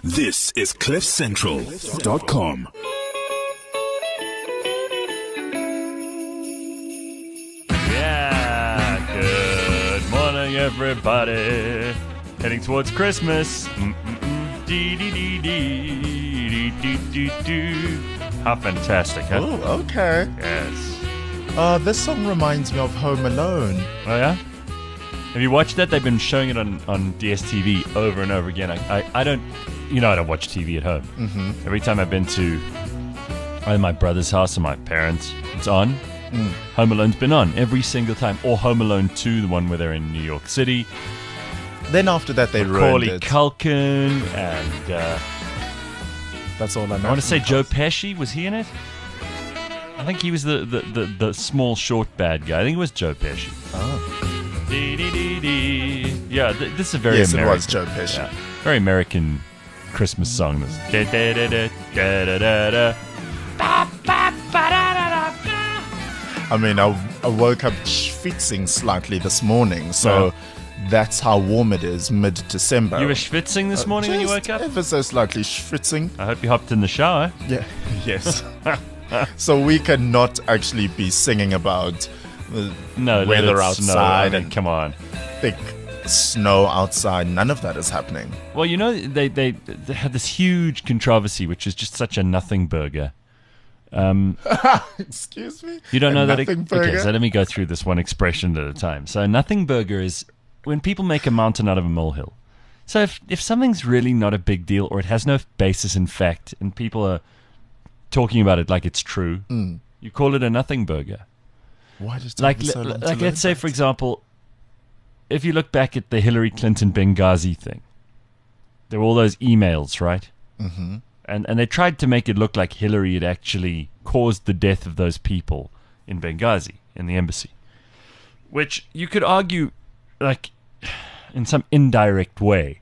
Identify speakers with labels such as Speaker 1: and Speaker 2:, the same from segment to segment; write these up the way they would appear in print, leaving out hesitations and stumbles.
Speaker 1: This is CliffCentral.com.
Speaker 2: Yeah, good morning, everybody. Heading towards Christmas. How fantastic, huh?
Speaker 3: Oh, okay.
Speaker 2: Yes.
Speaker 3: This song reminds me of Home Alone.
Speaker 2: Oh, yeah? Have you watched that? They've been showing it on DSTV over and over again. I don't, I don't watch TV at home. Mm-hmm. Every time I've been to either my brother's house or my parents', it's on. Home Alone's been on every single time. Or Home Alone 2, the one where they're in New York City.
Speaker 3: Then after that, they ruined
Speaker 2: Macaulay
Speaker 3: it.
Speaker 2: Culkin and
Speaker 3: That's all I know.
Speaker 2: I want to say Joe Pesci. Was he in it? I think he was the small, short, bad guy. I think it was Joe Pesci.
Speaker 3: Oh.
Speaker 2: Yeah, this is a very
Speaker 3: Yes,
Speaker 2: American.
Speaker 3: it was Joe Pesci.
Speaker 2: Yeah, very American Christmas song. This.
Speaker 3: I mean, I woke up schwitzing slightly this morning, so that's how warm it is mid-December.
Speaker 2: You were schwitzing this morning when you woke up?
Speaker 3: Ever so slightly schwitzing.
Speaker 2: I hope you hopped in the shower.
Speaker 3: Yeah. Yes. So we cannot actually be singing about
Speaker 2: No,
Speaker 3: weather
Speaker 2: let it snow.
Speaker 3: outside
Speaker 2: I mean,
Speaker 3: and
Speaker 2: come on.
Speaker 3: thick snow outside. None of that is happening.
Speaker 2: Well, they had this huge controversy, which is just such a nothing burger.
Speaker 3: Excuse me?
Speaker 2: You don't know that?
Speaker 3: Nothing
Speaker 2: Okay,
Speaker 3: burger?
Speaker 2: so let me go through this one expression at a time. So, nothing burger is when people make a mountain out of a molehill. So, if something's really not a big deal or it has no basis in fact and people are talking about it like it's true, you call it a nothing burger.
Speaker 3: Why does it
Speaker 2: Like,
Speaker 3: take so long to
Speaker 2: let's
Speaker 3: learn
Speaker 2: say,
Speaker 3: that?
Speaker 2: for example, if you look back at the Hillary Clinton Benghazi thing, there were all those emails, right? Mm-hmm. And they tried to make it look like Hillary had actually caused the death of those people in Benghazi, in the embassy. Which you could argue, like, in some indirect way,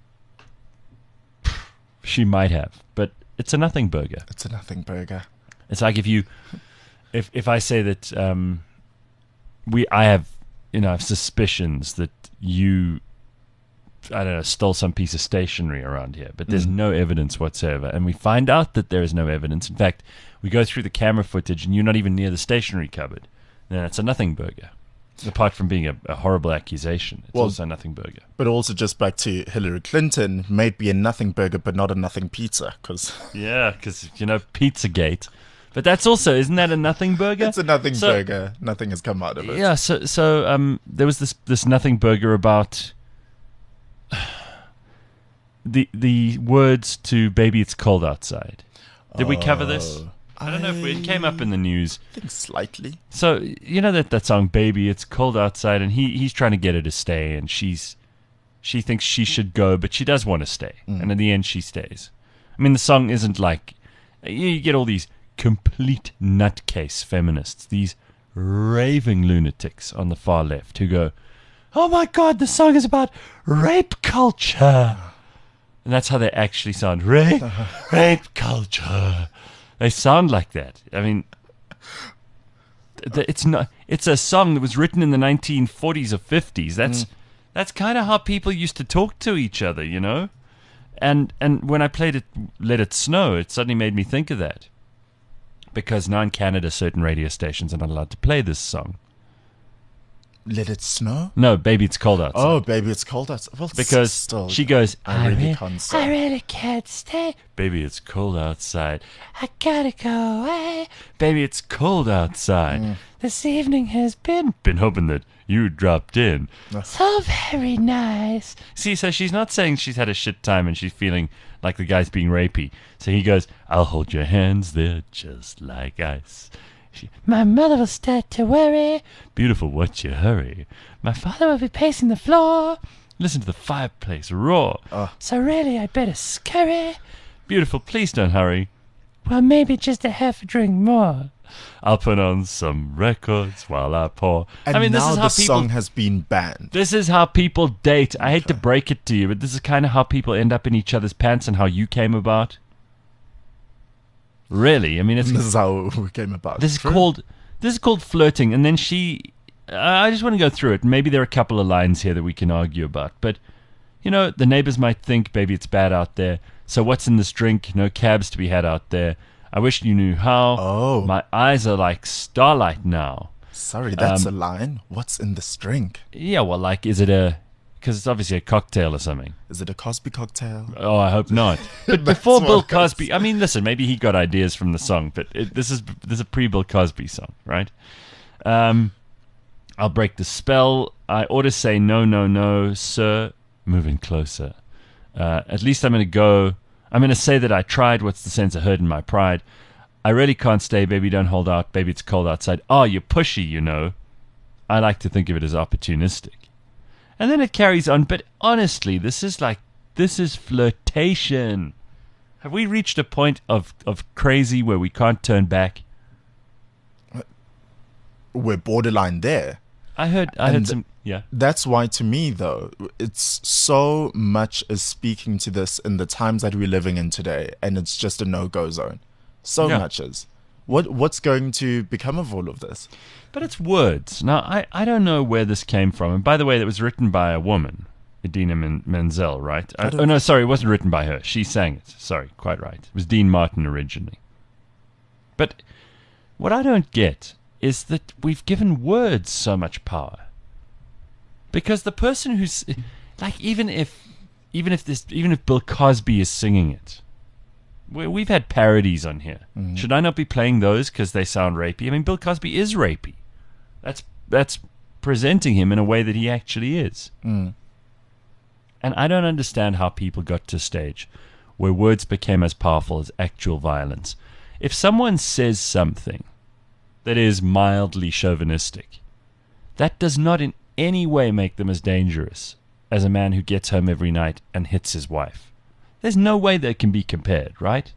Speaker 2: she might have. But it's a nothing burger.
Speaker 3: It's a nothing burger.
Speaker 2: It's like if I say that I have suspicions that you, I don't know, stole some piece of stationery around here, but there's no evidence whatsoever, and we find out that there is no evidence. In fact, we go through the camera footage, and you're not even near the stationery cupboard. Then it's a nothing burger. Apart from being a horrible accusation, it's also a nothing burger.
Speaker 3: But also just back to Hillary Clinton, may be a nothing burger, but not a nothing pizza, because
Speaker 2: Yeah, because Pizzagate. But that's also, isn't that a nothing burger?
Speaker 3: it's a nothing burger. Nothing has come out of it.
Speaker 2: Yeah, so there was this nothing burger about the words to "Baby, It's Cold Outside." Did we cover this? I don't know if it came up in the news.
Speaker 3: I think slightly.
Speaker 2: So you know that song "Baby, It's Cold Outside," and he's trying to get her to stay, and she thinks she should go, but she does want to stay, and in the end she stays. I mean, the song isn't like you get all these complete nutcase feminists, these raving lunatics on the far left who go, "Oh my God, the song is about rape culture," and that's how they actually sound. Rape culture. They sound like that. I mean, it's not. It's a song that was written in the 1940s or 50s. That's kind of how people used to talk to each other, you know. And when I played it, "Let It Snow," it suddenly made me think of that. Because now in Canada, certain radio stations are not allowed to play this song.
Speaker 3: Let it snow?
Speaker 2: No, "Baby, It's Cold Outside."
Speaker 3: Oh, baby, it's cold outside. Well,
Speaker 2: Because
Speaker 3: still,
Speaker 2: she goes,
Speaker 3: I really can't
Speaker 2: I
Speaker 3: say.
Speaker 2: really can't stay. Baby, it's cold outside. I gotta go away. Baby, it's cold outside. This evening has been hoping that you dropped in. So very nice. See, so she's not saying she's had a shit time and she's feeling like the guy's being rapey. So he goes, "I'll hold your hands, they're just like ice. My mother will start to worry. Beautiful, what's your hurry? My father will be pacing the floor. Listen to the fireplace roar. So really, I better scurry. Beautiful, please don't hurry. Well, maybe just a half a drink more. I'll put on some records while I pour."
Speaker 3: And
Speaker 2: I mean, this
Speaker 3: now
Speaker 2: is how
Speaker 3: the
Speaker 2: people.
Speaker 3: song has been banned.
Speaker 2: This is how people date. I hate to break it to you, but this is kind of how people end up in each other's pants and how you came about. Really, I mean, it's
Speaker 3: This is how we came about.
Speaker 2: This is
Speaker 3: True.
Speaker 2: called flirting, and then I just want to go through it. Maybe there are a couple of lines here that we can argue about, but the neighbors might think, "Baby, it's bad out there." So what's in this drink? No cabs to be had out there. I wish you knew how.
Speaker 3: Oh.
Speaker 2: My eyes are like starlight now.
Speaker 3: Sorry, that's a line. What's in this drink?
Speaker 2: Yeah, well, like, is it because it's obviously a cocktail or something.
Speaker 3: Is it a Cosby cocktail?
Speaker 2: Oh, I hope not. But before Bill Cosby, I mean, listen, maybe he got ideas from the song, but this is a pre-Bill Cosby song, right? I'll break the spell. I ought to say no, no, no, sir. Moving closer. At least I'm going to say that I tried. What's the sense of hurt in my pride? I really can't stay, baby, don't hold out. Baby, it's cold outside. Oh, you're pushy, you know. I like to think of it as opportunistic. And then it carries on. But honestly, this is flirtation. Have we reached a point of crazy where we can't turn back?
Speaker 3: We're borderline there.
Speaker 2: I heard some, yeah.
Speaker 3: That's why, to me, though, it's so much as speaking to this in the times that we're living in today, and it's just a no-go zone. So much as. What's going to become of all of this?
Speaker 2: But it's words. Now, I don't know where this came from. And by the way, that was written by a woman, Idina Menzel, right? Oh, no, sorry, it wasn't written by her. She sang it. Sorry, quite right. It was Dean Martin originally. But what I don't get is that we've given words so much power. Because the person who's... Like, even if Bill Cosby is singing it, we've had parodies on here. Mm-hmm. Should I not be playing those because they sound rapey? I mean, Bill Cosby is rapey. That's presenting him in a way that he actually is.
Speaker 3: Mm.
Speaker 2: And I don't understand how people got to a stage where words became as powerful as actual violence. If someone says something that is mildly chauvinistic, that does not in any way make them as dangerous as a man who gets home every night and hits his wife. There's no way they can be compared, right?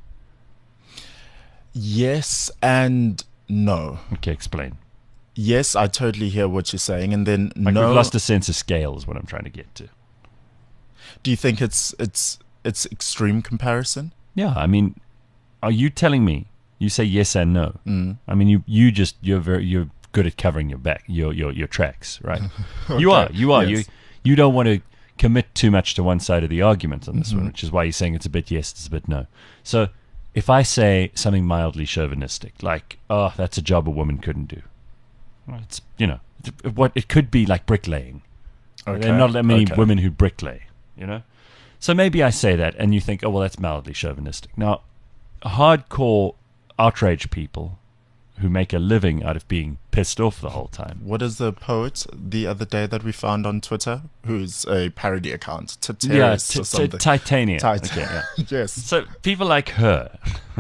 Speaker 3: Yes and no.
Speaker 2: Okay, explain.
Speaker 3: Yes, I totally hear what you're saying, and then
Speaker 2: like
Speaker 3: no.
Speaker 2: We've lost a sense of scale is what I'm trying to get to.
Speaker 3: Do you think it's extreme comparison?
Speaker 2: Yeah, I mean, are you telling me? You say yes and no.
Speaker 3: Mm.
Speaker 2: I mean, you're good at covering your back, your tracks, right? Okay. You are.
Speaker 3: Yes.
Speaker 2: You don't want to commit too much to one side of the argument on this one, which is why you're saying it's a bit yes, it's a bit no. So if I say something mildly chauvinistic, like, oh, that's a job a woman couldn't do, well, it's, what it could be like bricklaying. Okay. There are not that many women who bricklay, So maybe I say that and you think, oh, well, that's mildly chauvinistic. Now, hardcore outrage people who make a living out of being pissed off the whole time.
Speaker 3: What is the poet the other day that we found on Twitter, who's a parody account? Terrorist or something.
Speaker 2: Titania.
Speaker 3: Okay, yeah. Yes.
Speaker 2: So people like her,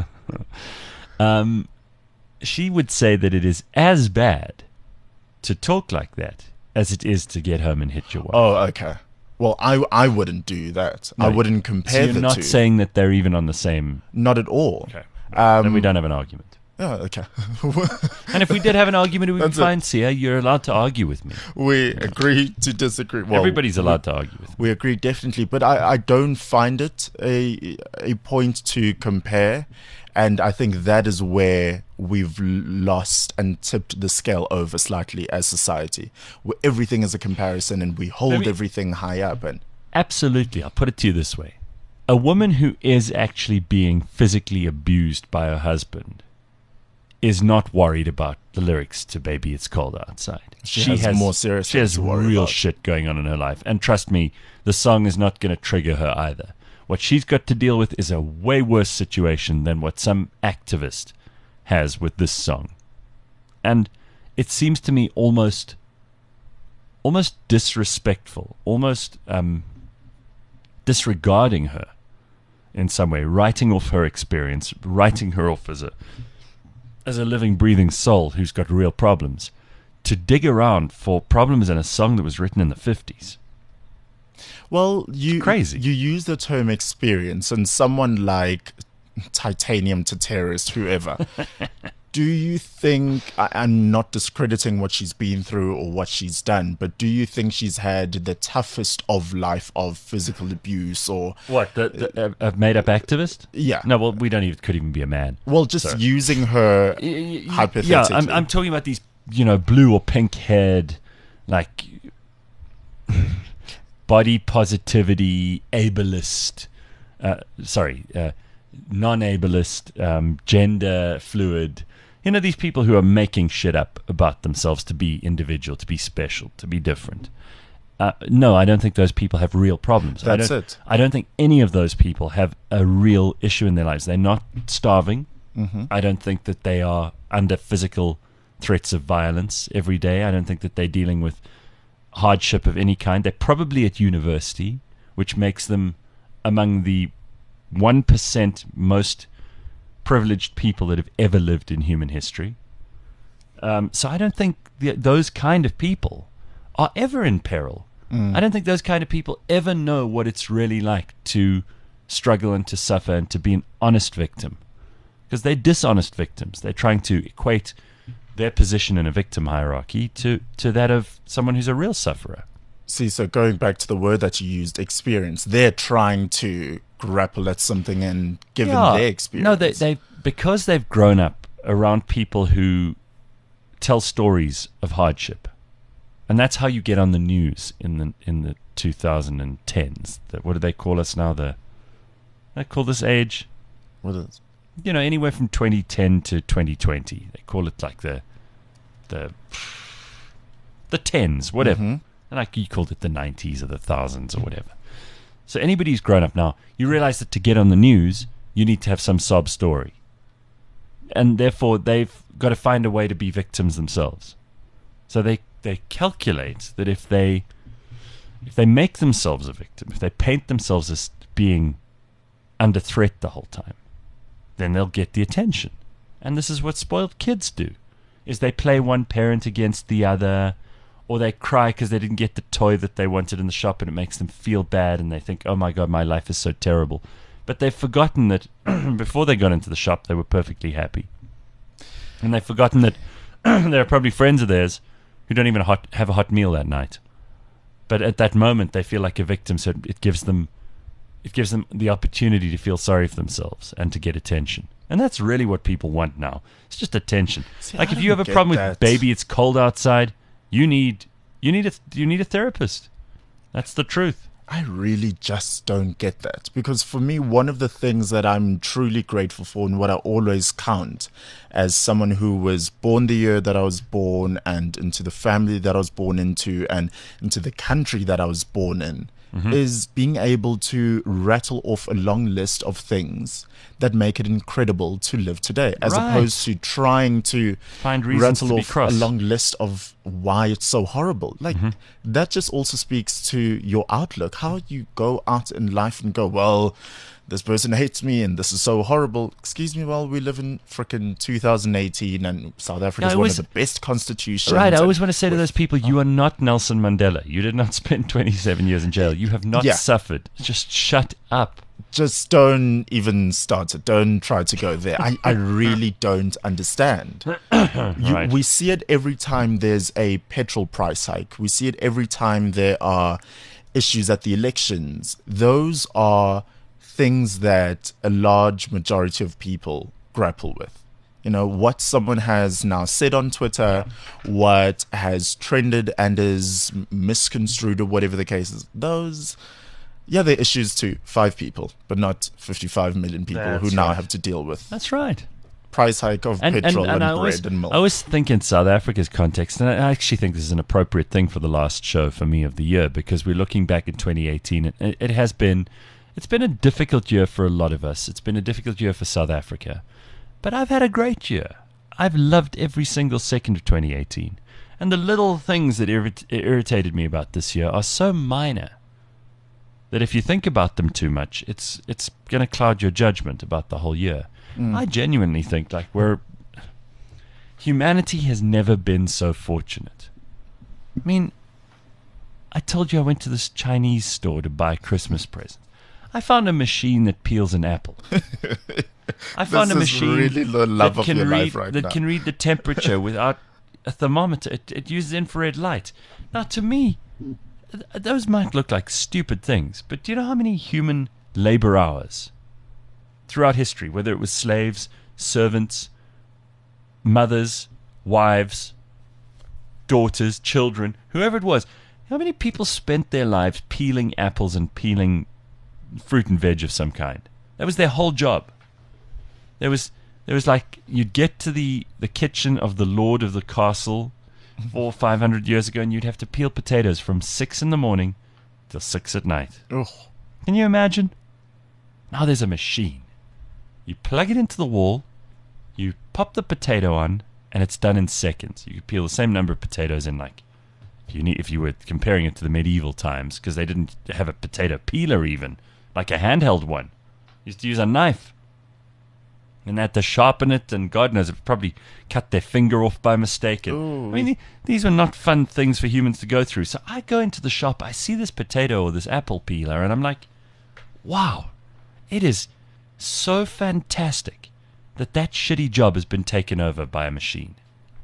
Speaker 2: she would say that it is as bad to talk like that as it is to get home and hit your wife.
Speaker 3: Oh, okay. Well, I wouldn't do that. No, I wouldn't compare the two.
Speaker 2: So you're not saying that they're even on the same...
Speaker 3: Not at all.
Speaker 2: Okay. Then we don't have an argument.
Speaker 3: Oh, okay.
Speaker 2: And if we did have an argument, we would find, Sia, you're allowed to argue with me.
Speaker 3: We agree to disagree. Well,
Speaker 2: everybody's allowed to argue with me.
Speaker 3: We agree, definitely. But I don't find it a point to compare. And I think that is where we've lost and tipped the scale over slightly as society, where everything is a comparison and we hold everything high up. And
Speaker 2: absolutely. I'll put it to you this way. A woman who is actually being physically abused by her husband is not worried about the lyrics to Baby It's Cold Outside.
Speaker 3: She has more serious
Speaker 2: She has
Speaker 3: to worry
Speaker 2: real
Speaker 3: about.
Speaker 2: shit going on in her life. And trust me, the song is not going to trigger her either. What she's got to deal with is a way worse situation than what some activist has with this song. And it seems to me almost disrespectful, almost disregarding her in some way, writing off her experience, writing her off as a living, breathing soul who's got real problems, to dig around for problems in a song that was written in the 50s.
Speaker 3: Well,
Speaker 2: crazy.
Speaker 3: You use the term experience, and someone like Titanium to Terrorist, whoever, do you think, I'm not discrediting what she's been through or what she's done, but do you think she's had the toughest of life of physical abuse or...
Speaker 2: What, a made-up activist?
Speaker 3: Yeah.
Speaker 2: No, well, could even be a man.
Speaker 3: Well, just using her hypothetically.
Speaker 2: Yeah, I'm talking about these, blue or pink-haired, like, body positivity, ableist non-ableist, gender fluid. These people who are making shit up about themselves to be individual, to be special, to be different. No, I don't think those people have real problems.
Speaker 3: That's it.
Speaker 2: I don't think any of those people have a real issue in their lives. They're not starving.
Speaker 3: Mm-hmm.
Speaker 2: I don't think that they are under physical threats of violence every day. I don't think that they're dealing with hardship of any kind. They're probably at university, which makes them among the 1% most privileged people that have ever lived in human history. So I don't think those kind of people are ever in peril. I don't think those kind of people ever know what it's really like to struggle and to suffer and to be an honest victim. Because they're dishonest victims. They're trying to equate their position in a victim hierarchy to that of someone who's a real sufferer.
Speaker 3: See, so going back to the word that you used, experience, they're trying to grapple at something and given their experience.
Speaker 2: No, they because they've grown up around people who tell stories of hardship. And that's how you get on the news in the 2010s. What do they call us now? They call this age?
Speaker 3: What is?
Speaker 2: Anywhere from 2010 to 2020. They call it like the tens, whatever.
Speaker 3: Mm-hmm.
Speaker 2: And like you called it the 90s or the thousands or whatever. So anybody who's grown up now, you realize that to get on the news, you need to have some sob story. And therefore, they've got to find a way to be victims themselves. So they calculate that if they make themselves a victim, if they paint themselves as being under threat the whole time, then they'll get the attention. And this is what spoiled kids do, is they play one parent against the other, or they cry because they didn't get the toy that they wanted in the shop and it makes them feel bad and they think, oh my God, my life is so terrible. But they've forgotten that before they got into the shop, they were perfectly happy. And they've forgotten that there are probably friends of theirs who don't even have a hot meal that night. But at that moment, they feel like a victim, so it gives them the opportunity to feel sorry for themselves and to get attention. And that's really what people want now. It's just attention.
Speaker 3: See,
Speaker 2: like
Speaker 3: I
Speaker 2: if you have a
Speaker 3: don't
Speaker 2: problem
Speaker 3: get
Speaker 2: with
Speaker 3: that.
Speaker 2: baby, it's cold outside, you need a therapist. That's the truth.
Speaker 3: I really just don't get that, because for me, one of the things that I'm truly grateful for and what I always count as someone who was born the year that I was born and into the family that I was born into and into the country that I was born in is being able to rattle off a long list of things that make it incredible to live today, as
Speaker 2: Right.
Speaker 3: opposed to trying to
Speaker 2: Find reasons
Speaker 3: rattle
Speaker 2: to be
Speaker 3: off a
Speaker 2: cross.
Speaker 3: long list of why it's so horrible. Like that just also speaks to your outlook, how you go out in life and go, well, this person hates me and this is so horrible. Excuse me, well, we live in frickin' 2018 and South Africa is one of the best constitutions.
Speaker 2: Right, I always
Speaker 3: and
Speaker 2: want to say to those people, you are not Nelson Mandela. You did not spend 27 years in jail. You have not
Speaker 3: Yeah.
Speaker 2: suffered. Just shut up.
Speaker 3: just don't even start it. Don't try to go there. I really don't understand.
Speaker 2: Right.
Speaker 3: We see it every time there's a petrol price hike. We see it every time there are issues at the elections. Those are things that a large majority of people grapple with. You know, what someone has now said on Twitter, what has trended and is misconstrued or whatever the case is. Those, yeah, they're issues to 5 people, but not 55 million people
Speaker 2: That's
Speaker 3: who now
Speaker 2: right.
Speaker 3: have to deal with
Speaker 2: That's right.
Speaker 3: price hike of petrol and
Speaker 2: I
Speaker 3: bread
Speaker 2: always,
Speaker 3: and milk.
Speaker 2: I always think in South Africa's context, and I actually think this is an appropriate thing for the last show for me of the year, because we're looking back in 2018. It's been a difficult year for a lot of us. It's been a difficult year for South Africa. But I've had a great year. I've loved every single second of 2018. And the little things that irritated me about this year are so minor that if you think about them too much, it's going to cloud your judgment about the whole year. I genuinely think humanity has never been so fortunate. I mean, I told you I went to this Chinese store to buy Christmas presents. I found a machine that peels an apple. I found a
Speaker 3: This is
Speaker 2: machine
Speaker 3: really the love
Speaker 2: that
Speaker 3: of
Speaker 2: can
Speaker 3: your
Speaker 2: read
Speaker 3: life right
Speaker 2: that
Speaker 3: now.
Speaker 2: can read the temperature without a thermometer. It uses infrared light. Now, to me, those might look like stupid things, but do you know how many human labor hours throughout history, whether it was slaves, servants, mothers, wives, daughters, children, whoever it was, how many people spent their lives peeling apples and peeling fruit and veg of some kind. That was their whole job. There was like, you'd get to the kitchen of the lord of the castle 400 or 500 years ago, and you'd have to peel potatoes from 6 in the morning till 6 at night.
Speaker 3: Ugh.
Speaker 2: Can you imagine? Now there's a machine. You plug it into the wall, you pop the potato on, and it's done in seconds. You could peel the same number of potatoes in, like, if you were comparing it to the medieval times, because they didn't have a potato peeler even, like a handheld one. You used to use a knife. And they had to sharpen it, and God knows, it probably cut their finger off by mistake. And, I mean, these were not fun things for humans to go through. So I go into the shop, I see this potato or this apple peeler, and I'm like, wow, it is so fantastic that shitty job has been taken over by a machine.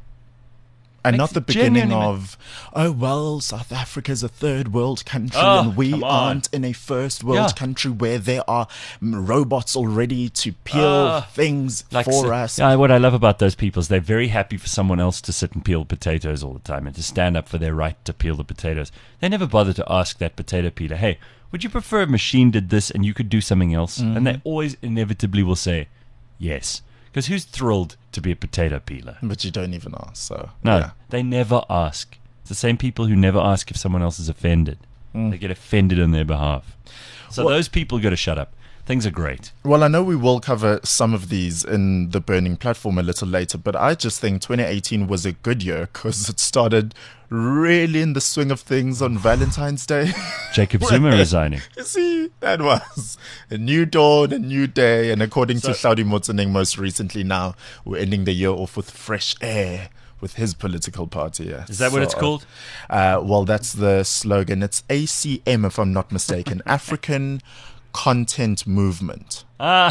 Speaker 3: And
Speaker 2: Makes
Speaker 3: not the
Speaker 2: it
Speaker 3: beginning
Speaker 2: genuinely
Speaker 3: of, oh, well, South Africa's a third world country
Speaker 2: Oh,
Speaker 3: and we
Speaker 2: come on.
Speaker 3: aren't in a first world
Speaker 2: Yeah.
Speaker 3: country where there are robots already to peel things for us.
Speaker 2: Yeah, what I love about those people is they're very happy for someone else to sit and peel potatoes all the time and to stand up for their right to peel the potatoes. They never bother to ask that potato peeler, hey, would you prefer a machine did this and you could do something else? And they always inevitably will say yes. Because who's thrilled to be a potato peeler?
Speaker 3: But you don't even ask, so.
Speaker 2: No,
Speaker 3: yeah.
Speaker 2: they never ask. It's the same people who never ask if someone else is offended. They get offended on their behalf. So those people got to shut up. Things are great.
Speaker 3: Well, I know we will cover some of these in the Burning Platform a little later, but I just think 2018 was a good year because it started really in the swing of things on Valentine's Day.
Speaker 2: Jacob Zuma resigning.
Speaker 3: You see, that was a new dawn, a new day, and according to Hlaudi Motsoeneng most recently now, we're ending the year off with fresh air with his political party. Yeah.
Speaker 2: Is that what it's called?
Speaker 3: Well, that's the slogan. It's ACM, if I'm not mistaken. African Content Movement.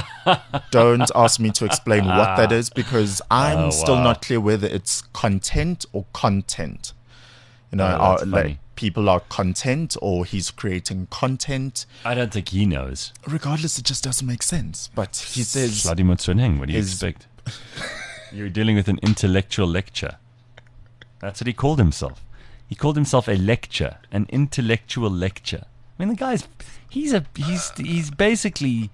Speaker 3: Don't ask me to explain what that is because I'm still not clear whether it's content or content. You know,
Speaker 2: that's funny.
Speaker 3: people are content or he's creating content.
Speaker 2: I don't think he knows.
Speaker 3: Regardless, it just doesn't make sense. But he says
Speaker 2: Hlaudi Motsoeneng, what do you
Speaker 3: Is-
Speaker 2: expect? You're dealing with an intellectual lecture. That's what he called himself. He called himself a lecture, an intellectual lecture. I mean, the guy's he's basically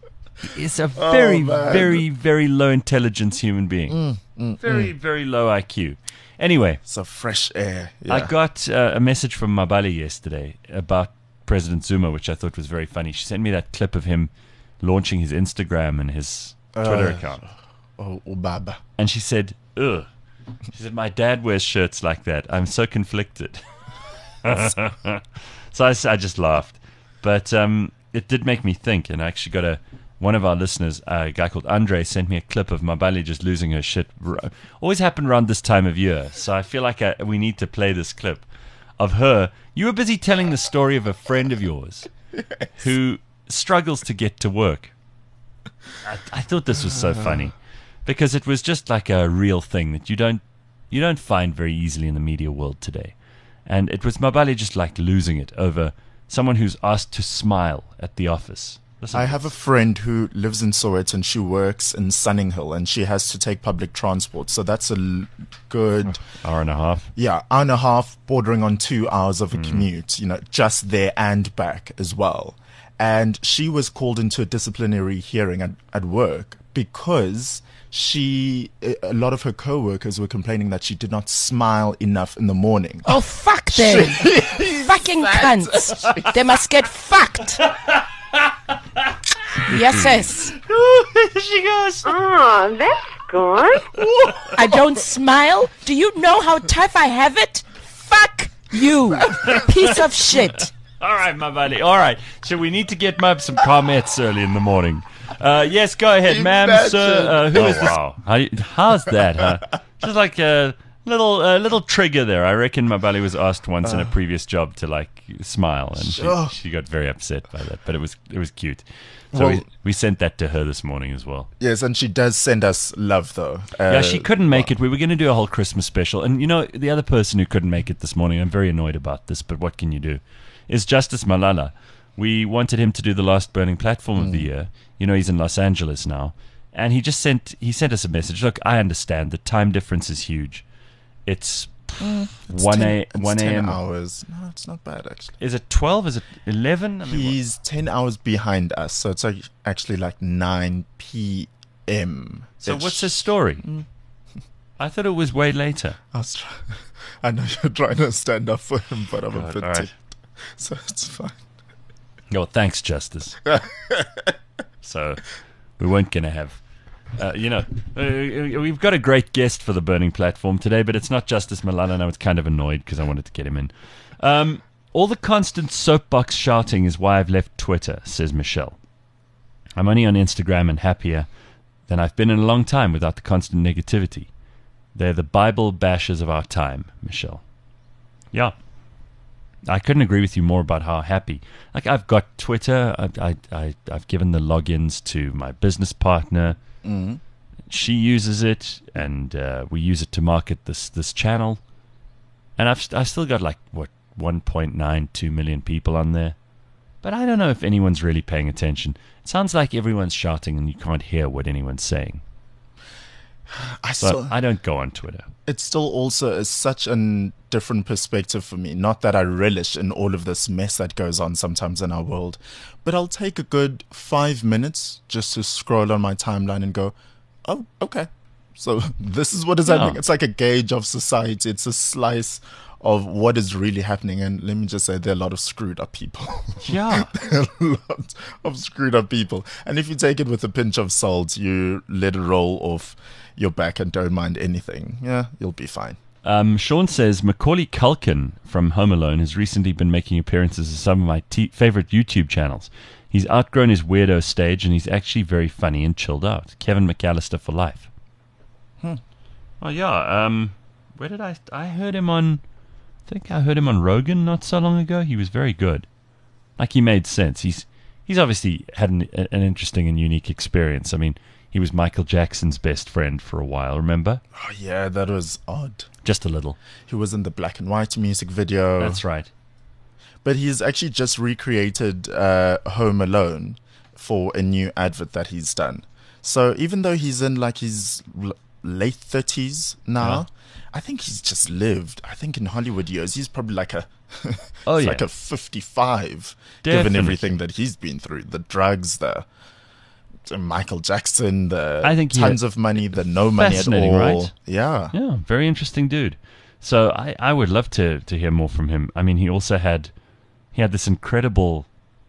Speaker 2: a very,
Speaker 3: man.
Speaker 2: very, very low intelligence human being. Very, very low IQ. Anyway,
Speaker 3: it's a fresh air. Yeah.
Speaker 2: I got a message from Mabali yesterday about President Zuma, which I thought was very funny. She sent me that clip of him launching his Instagram and his Twitter account.
Speaker 3: Oh, Ubaba.
Speaker 2: And she said, ugh. She said, my dad wears shirts like that. I'm so conflicted. So I just laughed. But it did make me think. And I actually got one of our listeners, a guy called Andre, sent me a clip of Mabali just losing her shit. Always happened around this time of year. So I feel like we need to play this clip of her. You were busy telling the story of a friend of yours who struggles to get to work. I thought this was so funny. Because it was just like a real thing that you don't find very easily in the media world today. And it was Mabali just like losing it over someone who's asked to smile at the office. Listen
Speaker 3: I
Speaker 2: to
Speaker 3: have a
Speaker 2: this.
Speaker 3: friend who lives in Soweto and she works in Sunninghill and she has to take public transport. So that's a good,
Speaker 2: hour and a half.
Speaker 3: hour and a half, bordering on 2 hours of a commute, just there and back as well. And she was called into a disciplinary hearing at work because a lot of her co-workers were complaining that she did not smile enough in the morning.
Speaker 4: Oh, fuck them. Fucking cunts. They must get fucked. Yes.
Speaker 2: She goes.
Speaker 5: Oh, that's good.
Speaker 4: I don't smile. Do you know how tough I have it? Fuck you. Piece of shit.
Speaker 2: All right, Mabali. All right. So we need to get some comments early in the morning. Yes, go ahead, ma'am, sir. Who is this? Wow. How's that, huh? Just like a little trigger there. I reckon Mabali was asked once in a previous job to smile, and she got very upset by that. But it was cute. So
Speaker 3: Well-
Speaker 2: we sent that to her this morning as well.
Speaker 3: Yes, and she does send us love, though.
Speaker 2: Yeah, she couldn't make it. We were going to do a whole Christmas special. And, the other person who couldn't make it this morning, I'm very annoyed about this, but what can you do, is Justice Malala. We wanted him to do the last Burning Platform of the year. He's in Los Angeles now. And he sent us a message. Look, I understand the time difference is huge. It's
Speaker 3: It's
Speaker 2: 1
Speaker 3: 10
Speaker 2: a.m.
Speaker 3: hours. No, it's not bad, actually.
Speaker 2: Is it 12? Is it 11? I mean,
Speaker 3: He's 10 hours behind us, so it's like actually like 9 p.m.
Speaker 2: so what's his story? I thought it was way later.
Speaker 3: I know you're trying to stand up for him, but I'm a
Speaker 2: God,
Speaker 3: bit
Speaker 2: all right.
Speaker 3: ticked, so it's fine.
Speaker 2: Oh, thanks, Justice. So we weren't going to have... we've got a great guest for the Burning Platform today, but it's not Justice Malala. I was kind of annoyed because I wanted to get him in. All the constant soapbox shouting is why I've left Twitter, says Michelle. I'm only on Instagram and happier than I've been in a long time without the constant negativity. They're the Bible bashers of our time, Michelle. Yeah. I couldn't agree with you more about how happy. Like, I've got Twitter. I've given the logins to my business partner.
Speaker 3: Mm.
Speaker 2: She uses it, and we use it to market this channel. And I've still got 1.92 million people on there. But I don't know if anyone's really paying attention. It sounds like everyone's shouting and you can't hear what anyone's saying. I don't go on Twitter.
Speaker 3: It still also is such a different perspective for me. Not that I relish in all of this mess that goes on sometimes in our world, but I'll take a good 5 minutes just to scroll on my timeline and go, oh, okay. So this is what is happening. It's like a gauge of society. It's a slice of what is really happening. And let me just say, there are a lot of screwed up people.
Speaker 2: Yeah.
Speaker 3: There are a lot of screwed up people. And if you take it with a pinch of salt, you let it roll off your back and don't mind anything, yeah, you'll be fine.
Speaker 2: Sean says Macaulay Culkin from Home Alone has recently been making appearances on some of my favorite YouTube channels. He's outgrown his weirdo stage and he's actually very funny and chilled out. Kevin McAllister for life. Oh yeah. Where did I heard him on? I think I heard him on Rogan not so long ago. He was very good. Like, he made sense. He's obviously had an interesting and unique experience. I mean, he was Michael Jackson's best friend for a while, remember?
Speaker 3: Oh, yeah, that was odd.
Speaker 2: Just a little.
Speaker 3: He was in the black and white music video.
Speaker 2: That's right.
Speaker 3: But he's actually just recreated Home Alone for a new advert that he's done. So even though he's in like his late 30s now, I think he's just lived. I think in Hollywood years, he's probably like a like a 55, given everything that he's been through. The drugs, the Michael Jackson,
Speaker 2: I think
Speaker 3: tons of money, the no money at all.
Speaker 2: Right?
Speaker 3: Yeah.
Speaker 2: Yeah, very interesting dude. So I would love to hear more from him. I mean, he also had this incredible,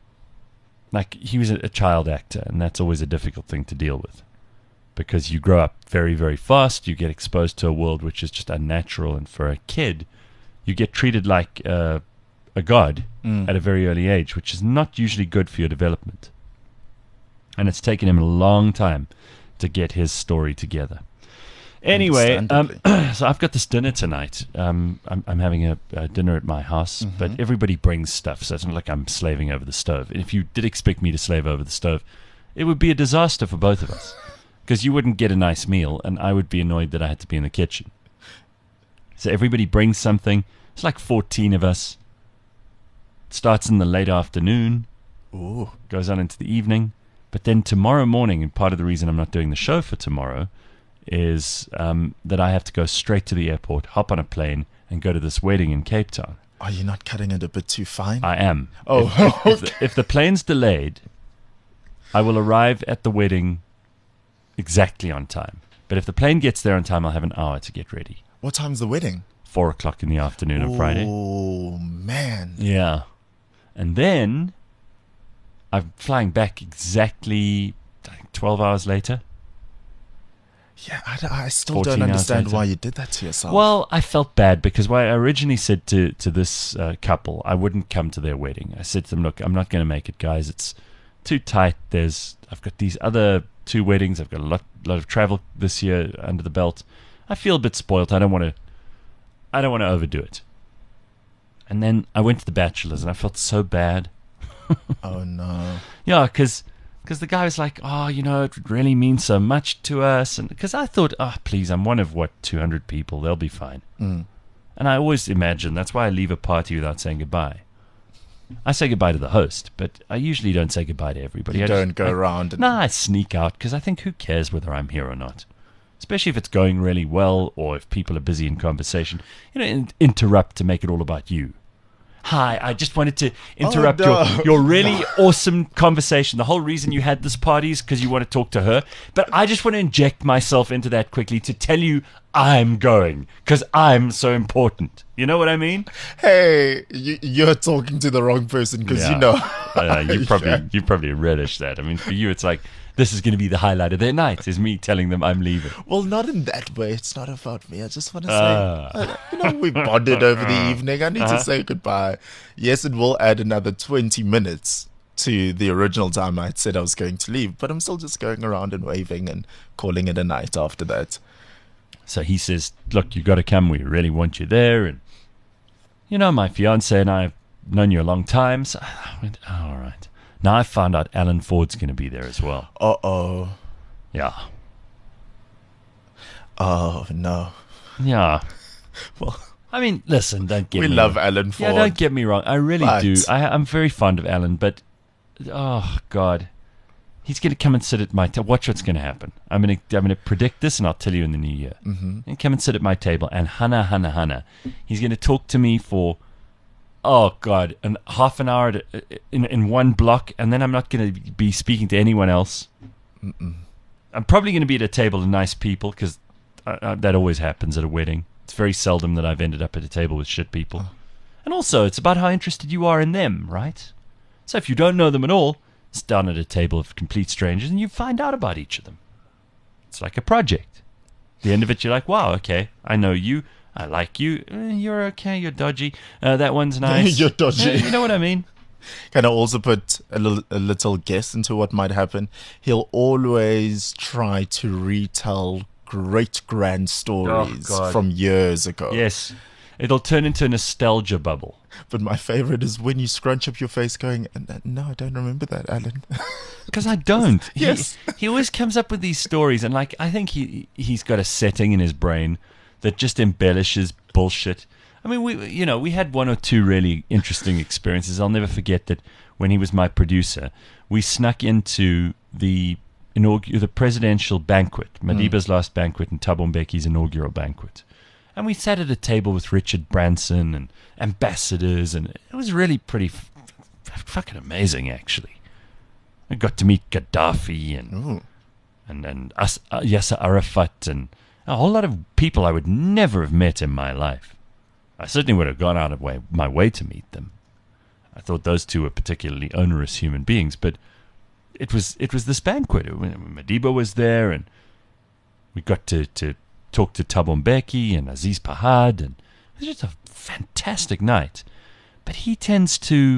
Speaker 2: like, he was a child actor, and that's always a difficult thing to deal with. Because you grow up very, very fast, you get exposed to a world which is just unnatural, and for a kid, you get treated like a god at a very early age, which is not usually good for your development. And it's taken him a long time to get his story together. Anyway, so I've got this dinner tonight. I'm having a dinner at my house, but everybody brings stuff, so it's not like I'm slaving over the stove. And if you did expect me to slave over the stove, it would be a disaster for both of us. Because you wouldn't get a nice meal, and I would be annoyed that I had to be in the kitchen. So everybody brings something. It's like 14 of us. It starts in the late afternoon.
Speaker 3: Ooh.
Speaker 2: Goes on into the evening. But then tomorrow morning, and part of the reason I'm not doing the show for tomorrow, is that I have to go straight to the airport, hop on a plane, and go to this wedding in Cape Town.
Speaker 3: Are you not cutting it a bit too fine?
Speaker 2: I am.
Speaker 3: Oh,
Speaker 2: if the plane's delayed, I will arrive at the wedding exactly on time. But if the plane gets there on time, I'll have an hour to get ready.
Speaker 3: What time's the wedding?
Speaker 2: 4:00 in the afternoon on Friday.
Speaker 3: Oh, man.
Speaker 2: Yeah. And then I'm flying back exactly 12 hours later.
Speaker 3: Yeah, I still don't understand why you did that to yourself.
Speaker 2: Well, I felt bad because I originally said to this couple, I wouldn't come to their wedding. I said to them, look, I'm not going to make it, guys. It's too tight. I've got these other 2 weddings. I've got a lot of travel this year under the belt. I feel a bit spoiled. I don't want to overdo it. And then I went to the bachelor's and I felt so bad.
Speaker 3: Oh no.
Speaker 2: Yeah, because the guy was like, oh, it would really mean so much to us. And because I thought, oh, please, I'm one of 200 people. They'll be fine. And I always imagine that's why I leave a party without saying goodbye. I say goodbye to the host, but I usually don't say goodbye to everybody.
Speaker 3: You don't go around.
Speaker 2: I sneak out because I think, who cares whether I'm here or not? especially if it's going really well or if people are busy in conversation. Interrupt to make it all about you. Hi, I just wanted to interrupt your really awesome conversation. The whole reason you had this party is because you want to talk to her. But I just want to inject myself into that quickly to tell you I'm going because I'm so important. You know what I mean?
Speaker 3: Hey, you're talking to the wrong person because you know.
Speaker 2: you probably relish that. I mean, for you, it's like, this is going to be the highlight of their night, is me telling them I'm leaving.
Speaker 3: Well, not in that way. It's not about me. I just want to say, we bonded over the evening. I need to say goodbye. Yes, it will add another 20 minutes to the original time I said I was going to leave, but I'm still just going around and waving and calling it a night after that.
Speaker 2: So he says, look, you got to come. We really want you there. And, my fiance and I have known you a long time. So I went, all right. Now I found out Alan Ford's going to be there as well.
Speaker 3: Uh-oh.
Speaker 2: Yeah.
Speaker 3: Oh, no.
Speaker 2: Yeah.
Speaker 3: Well,
Speaker 2: I mean, listen, don't get me
Speaker 3: wrong. We love Alan Ford.
Speaker 2: Yeah, don't get me wrong. I really do. I'm very fond of Alan, but, oh, God. He's going to come and sit at my table. Watch what's going to happen. I'm going to predict this, and I'll tell you in the new year.
Speaker 3: Mm-hmm.
Speaker 2: And come and sit at my table, and Hannah. He's going to talk to me for, oh, God, half an hour in one block, and then I'm not going to be speaking to anyone else.
Speaker 3: Mm-mm.
Speaker 2: I'm probably going to be at a table of nice people, because that always happens at a wedding. It's very seldom that I've ended up at a table with shit people. Oh. And also, it's about how interested you are in them, right? So if you don't know them at all, sit down at a table of complete strangers, and you find out about each of them. It's like a project. At the end of it, you're like, wow, okay, I know you. I like you. You're okay. You're dodgy. That one's nice.
Speaker 3: You're dodgy.
Speaker 2: You know what I mean?
Speaker 3: Can I also put a little guess into what might happen? He'll always try to retell great-grand stories from years ago.
Speaker 2: Yes. It'll turn into a nostalgia bubble.
Speaker 3: But my favorite is when you scrunch up your face going, no, I don't remember that, Alan.
Speaker 2: Because I don't.
Speaker 3: Yes.
Speaker 2: He always comes up with these stories, and I think he's got a setting in his brain that just embellishes bullshit. I mean, we had one or two really interesting experiences. I'll never forget that when he was my producer, we snuck into the presidential banquet, Madiba's last banquet and Thabo Mbeki's inaugural banquet. And we sat at a table with Richard Branson and ambassadors, and it was really pretty fucking amazing, actually. I got to meet Gaddafi and Yasser Arafat and a whole lot of people I would never have met in my life. I certainly would have gone out of my way to meet them. I thought those two were particularly onerous human beings, but it was this banquet. Madiba was there, and we got to talk to Thabo Mbeki and Aziz Pahad, and it was just a fantastic night. But he tends to,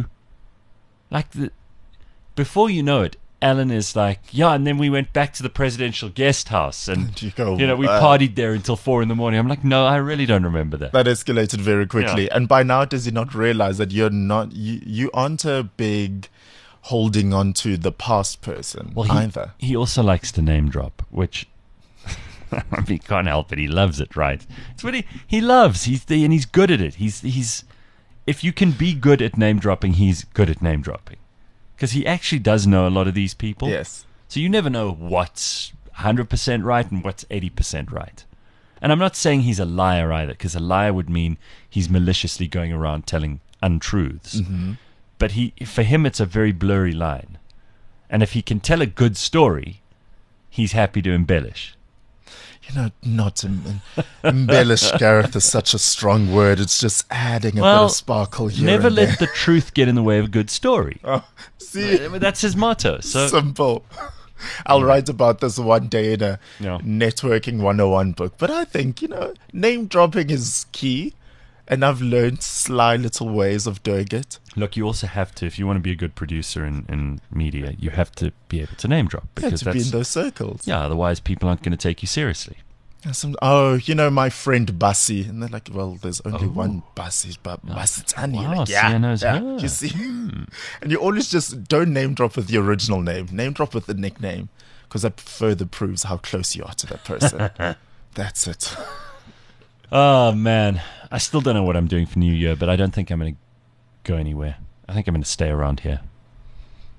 Speaker 2: before you know it, Alan is like, yeah, and then we went back to the presidential guest house, and we partied there until 4 a.m. I'm like, no, I really don't remember that.
Speaker 3: That escalated very quickly.
Speaker 2: Yeah.
Speaker 3: And by now, does he not realize that you aren't a big holding on to the past person either?
Speaker 2: He also likes to name drop, which I mean, he can't help it. He loves it, right? It's what he loves. And he's good at it. He's if you can be good at name dropping, he's good at name dropping. Because he actually does know a lot of these people.
Speaker 3: Yes.
Speaker 2: So you never know what's 100% right and what's 80% right. And I'm not saying he's a liar either, because a liar would mean he's maliciously going around telling untruths.
Speaker 3: Mm-hmm.
Speaker 2: But for him, it's a very blurry line. And if he can tell a good story, he's happy to embellish.
Speaker 3: Not to embellish, Gareth, is such a strong word. It's just adding a bit of sparkle here.
Speaker 2: Never
Speaker 3: and
Speaker 2: let
Speaker 3: there.
Speaker 2: the truth get in the way of a good story.
Speaker 3: Oh, see,
Speaker 2: that's his motto. So
Speaker 3: simple. I'll write about this one day in a networking 101 book. But I think, name dropping is key. And I've learned sly little ways of doing it.
Speaker 2: Look, you also have to, if you want to be a good producer in media, you have to be able to name drop.
Speaker 3: Because to be in those circles.
Speaker 2: Yeah, otherwise people aren't going to take you seriously.
Speaker 3: My friend Bassi. And they're like, well, there's only one Bassi, but Basitani.
Speaker 2: Wow, Sia knows her.
Speaker 3: You see? And you always just don't name drop with the original name. Name drop with the nickname. Because that further proves how close you are to that person. That's it.
Speaker 2: Oh, man. I still don't know what I'm doing for New Year, but I don't think I'm going to go anywhere. I think I'm going to stay around here.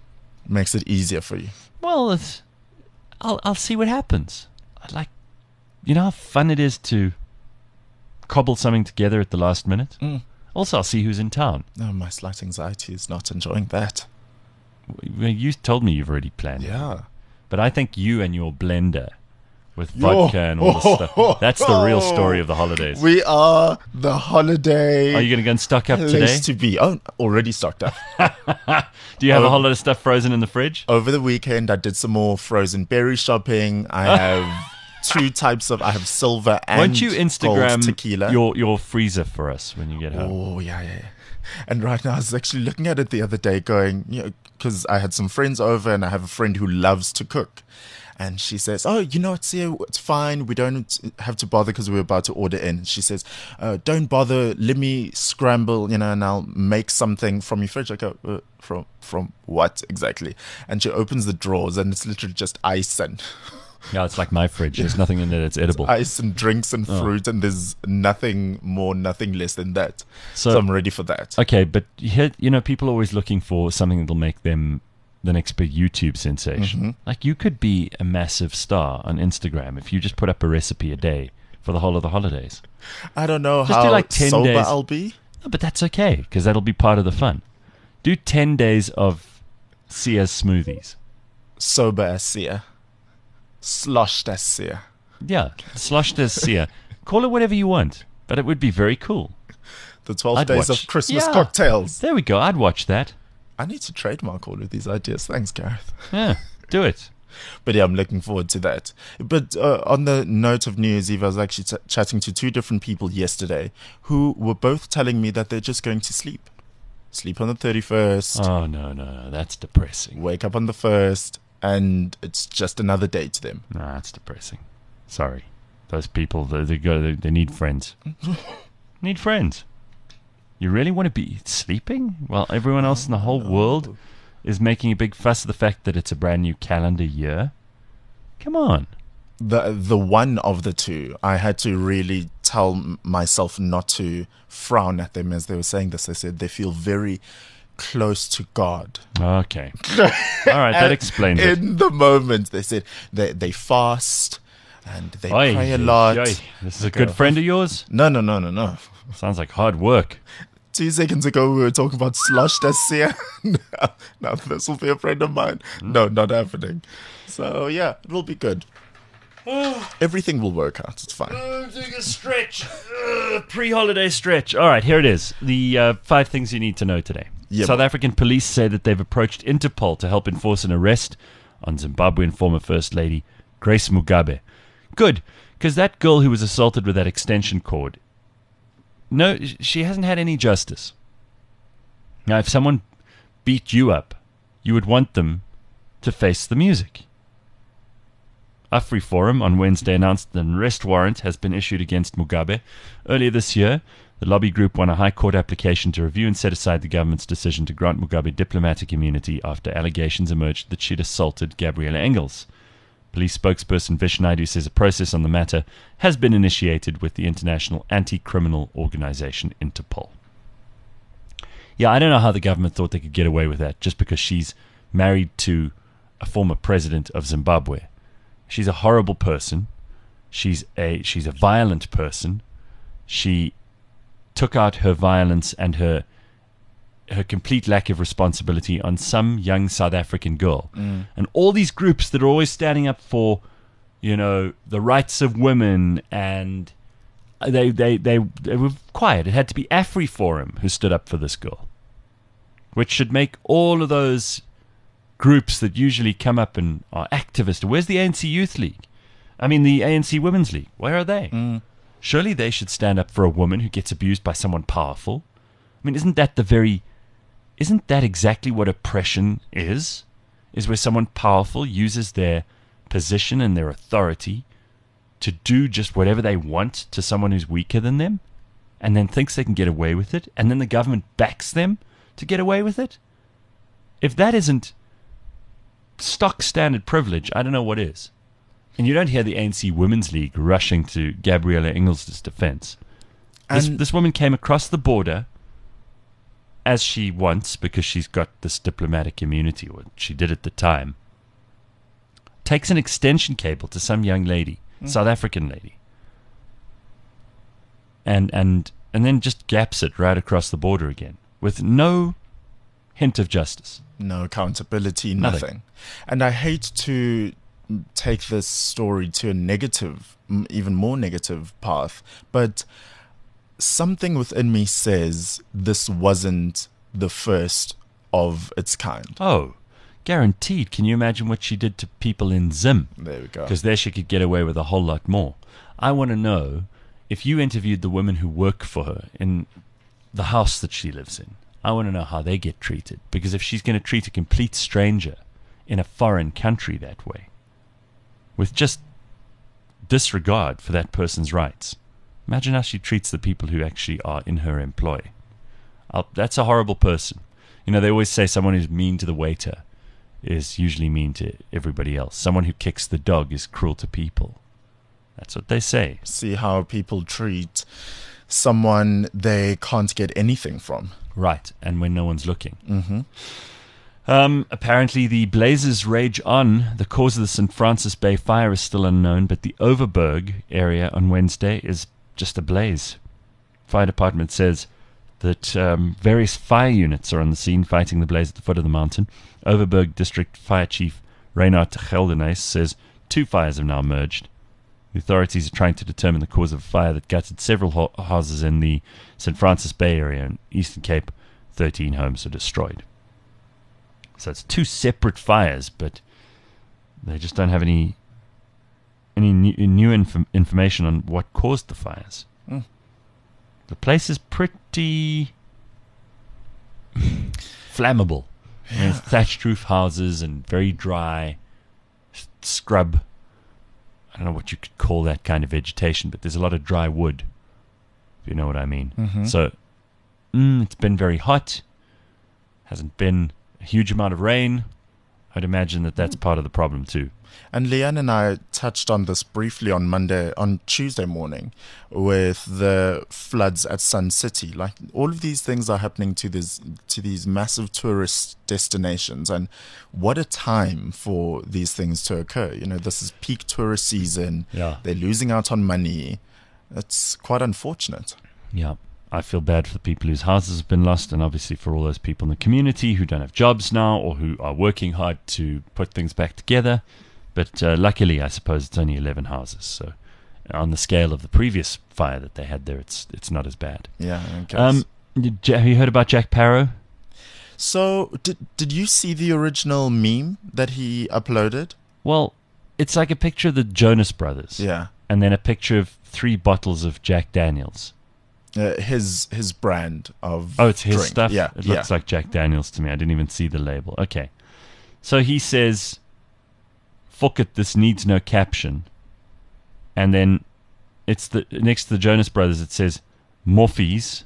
Speaker 3: Makes it easier for you.
Speaker 2: Well, I'll see what happens. you know how fun it is to cobble something together at the last minute? Also, I'll see who's in town.
Speaker 3: No, my slight anxiety is not enjoying that.
Speaker 2: Well, you told me you've already planned it.
Speaker 3: Yeah.
Speaker 2: But I think you and your blender with vodka and all the stuff, that's the real story of the holidays.
Speaker 3: We are the holiday.
Speaker 2: Are you going to go and stock up
Speaker 3: place
Speaker 2: today?
Speaker 3: to be. Oh, already stocked up.
Speaker 2: Do you have a whole lot of stuff frozen in the fridge?
Speaker 3: Over the weekend, I did some more frozen berry shopping. I have two types of. I have silver and
Speaker 2: Won't you
Speaker 3: gold
Speaker 2: Instagram
Speaker 3: tequila.
Speaker 2: your freezer for us when you get home?
Speaker 3: Oh, yeah. And right now, I was actually looking at it the other day going, because I had some friends over and I have a friend who loves to cook. And she says, oh, it's fine. We don't have to bother because we're about to order in. She says, don't bother. Let me scramble, and I'll make something from your fridge. I go, from what exactly? And she opens the drawers and it's literally just ice and...
Speaker 2: Yeah, it's like my fridge. There's nothing in it that's edible.
Speaker 3: Ice and drinks and fruit, and there's nothing more, nothing less than that. So I'm ready for that.
Speaker 2: Okay, but here, people are always looking for something that'll make them the next big YouTube sensation.
Speaker 3: Mm-hmm.
Speaker 2: Like, you could be a massive star on Instagram if you just put up a recipe a day for the whole of the holidays.
Speaker 3: I don't know
Speaker 2: Just
Speaker 3: how
Speaker 2: do like 10
Speaker 3: sober
Speaker 2: days.
Speaker 3: I'll be.
Speaker 2: No, but that's okay, because that'll be part of the fun. Do 10 days of Sia's smoothies.
Speaker 3: Sober as Sia. Sloshed as Sia.
Speaker 2: Yeah, sloshed as Sia. Call it whatever you want, but it would be very cool.
Speaker 3: The 12
Speaker 2: I'd
Speaker 3: days
Speaker 2: watch.
Speaker 3: of Christmas
Speaker 2: Yeah.
Speaker 3: cocktails.
Speaker 2: There we go. I'd watch that.
Speaker 3: I need to trademark all of these ideas. Thanks, Gareth.
Speaker 2: Yeah, do it.
Speaker 3: But yeah, I'm looking forward to that. But on the note of New Year's Eve, I was actually chatting to two different people yesterday who were both telling me that they're just going to sleep. Sleep on the 31st,
Speaker 2: Oh, no. That's depressing.
Speaker 3: wake up on the 1st, and it's just another day to them.
Speaker 2: No, that's depressing. Sorry. Those people, they need friends. Need friends. You really want to be sleeping while everyone else in the whole world is making a big fuss of the fact that it's a brand new calendar year? Come on.
Speaker 3: The one of the two, I had to really tell myself not to frown at them as they were saying this. They said they feel very close to God.
Speaker 2: Okay. All right, that explains it.
Speaker 3: In the moment, they said they fast and they pray a lot.
Speaker 2: This is a good friend of yours?
Speaker 3: No.
Speaker 2: Sounds like hard work.
Speaker 3: 2 seconds ago, we were talking about sloshed as Sia. Now this will be a friend of mine. No, not happening. So, yeah, it'll be good. Everything will work out. It's fine.
Speaker 2: Take a stretch. Pre-holiday stretch. All right, here it is. The 5 things you need to know today.
Speaker 3: Yep.
Speaker 2: South African police say that they've approached Interpol to help enforce an arrest on Zimbabwean former First Lady Grace Mugabe. Good, because that girl who was assaulted with that extension cord, no, she hasn't had any justice. Now, if someone beat you up, you would want them to face the music. AfriForum on Wednesday announced that an arrest warrant has been issued against Mugabe. Earlier this year, the lobby group won a High Court application to review and set aside the government's decision to grant Mugabe diplomatic immunity after allegations emerged that she'd assaulted Gabriela Engels. Police spokesperson Vish Naidu says a process on the matter has been initiated with the international anti-criminal organization Interpol. Yeah, I don't know how the government thought they could get away with that just because she's married to a former president of Zimbabwe. She's a horrible person. She's a violent person. She took out her violence and her complete lack of responsibility on some young South African girl. And all these groups that are always standing up for, the rights of women, and they were quiet. It had to be AfriForum who stood up for this girl, which should make all of those groups that usually come up and are activists. Where's the ANC Youth League? I mean, the ANC Women's League. Where are they? Surely they should stand up for a woman who gets abused by someone powerful. I mean, isn't that exactly what oppression is? Is where someone powerful uses their position and their authority to do just whatever they want to someone who's weaker than them, and then thinks they can get away with it, and then the government backs them to get away with it? If that isn't stock standard privilege, I don't know what is. And you don't hear the ANC Women's League rushing to Gabriela Engels' defense. This woman came across the border as she wants, because she's got this diplomatic immunity, or she did at the time, takes an extension cable to some young lady South African lady. And then just gaps it right across the border again with no hint of justice.
Speaker 3: No accountability,
Speaker 2: Nothing.
Speaker 3: nothing. And I hate to take this story to a negative, even more negative path, but something within me says this wasn't the first of its kind.
Speaker 2: Oh, guaranteed. Can you imagine what she did to people in Zim?
Speaker 3: There we go.
Speaker 2: Because there she could get away with a whole lot more. I want to know, if you interviewed the women who work for her in the house that she lives in, I want to know how they get treated. Because if she's going to treat a complete stranger in a foreign country that way, with just disregard for that person's rights, imagine how she treats the people who actually are in her employ. That's a horrible person. You know, they always say someone who's mean to the waiter is usually mean to everybody else. Someone who kicks the dog is cruel to people. That's what they say.
Speaker 3: See how people treat someone they can't get anything from.
Speaker 2: Right, and when no one's looking.
Speaker 3: Mm-hmm.
Speaker 2: Apparently the blazes rage on. The cause of the St. Francis Bay fire is still unknown, but the Overberg area on Wednesday is just ablaze. Fire department says that various fire units are on the scene fighting the blaze at the foot of the mountain. Overberg District Fire Chief Reinhard Geldenhuys says 2 fires have now emerged. The authorities are trying to determine the cause of a fire that gutted several houses in the St. Francis Bay area in Eastern Cape. 13 homes are destroyed. So it's 2 separate fires, but they just don't have any new information on what caused the fires.
Speaker 3: Mm.
Speaker 2: The place is pretty flammable. I mean, thatched roof houses and very dry scrub. I don't know what you could call that kind of vegetation, but there's a lot of dry wood, if you know what I mean.
Speaker 3: Mm-hmm.
Speaker 2: So it's been very hot. Hasn't been a huge amount of rain. I'd imagine that that's part of the problem too.
Speaker 3: And Leanne and I touched on this briefly on Tuesday morning with the floods at Sun City. Like, all of these things are happening to these massive tourist destinations, and what a time for these things to occur. You know, this is peak tourist season.
Speaker 2: Yeah.
Speaker 3: They're losing out on money. It's quite unfortunate.
Speaker 2: Yeah. I feel bad for the people whose houses have been lost, and obviously for all those people in the community who don't have jobs now or who are working hard to put things back together. But luckily, I suppose it's only 11 houses. So on the scale of the previous fire that they had there, it's not as bad.
Speaker 3: Yeah, I guess.
Speaker 2: Have you heard about Jack Parow?
Speaker 3: So did you see the original meme that he uploaded?
Speaker 2: Well, it's like a picture of the Jonas Brothers.
Speaker 3: Yeah.
Speaker 2: And then a picture of 3 bottles of Jack Daniels.
Speaker 3: His brand of
Speaker 2: it's his
Speaker 3: drink.
Speaker 2: stuff?
Speaker 3: Yeah,
Speaker 2: It looks like Jack Daniels to me. I didn't even see the label. Okay. So he says, "Fuck it, this needs no caption." And then it's next to the Jonas Brothers, it says Morphees.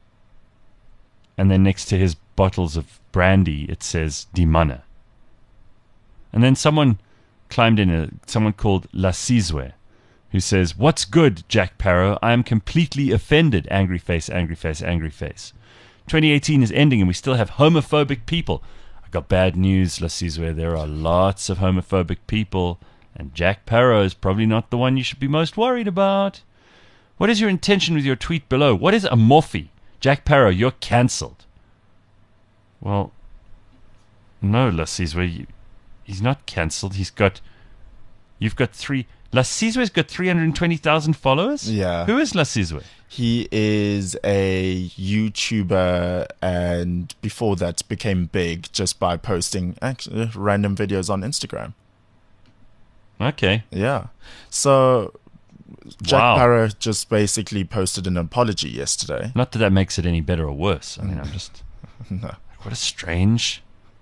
Speaker 2: And then next to his bottles of brandy, it says Die Manne. And then someone climbed in, someone called La Sizwe, who says, "What's good, Jack Parow? I am completely offended. Angry face, angry face, angry face. 2018 is ending and we still have homophobic people." I got bad news, La Sizwe. There are lots of homophobic people, and Jack Parow is probably not the one you should be most worried about. What is your intention with your tweet below? What is a morphe? Jack Parow, you're cancelled. Well, no, La Sizwe, he's not cancelled. You've got 3... La Sizwe's got 320,000 followers?
Speaker 3: Yeah.
Speaker 2: Who is La Sizwe?
Speaker 3: He is a YouTuber, and before that became big just by posting random videos on Instagram.
Speaker 2: Okay.
Speaker 3: Yeah. So Jack
Speaker 2: Wow.
Speaker 3: Parow just basically posted an apology yesterday.
Speaker 2: Not that makes it any better or worse. I mean, I'm just...
Speaker 3: No.
Speaker 2: What a strange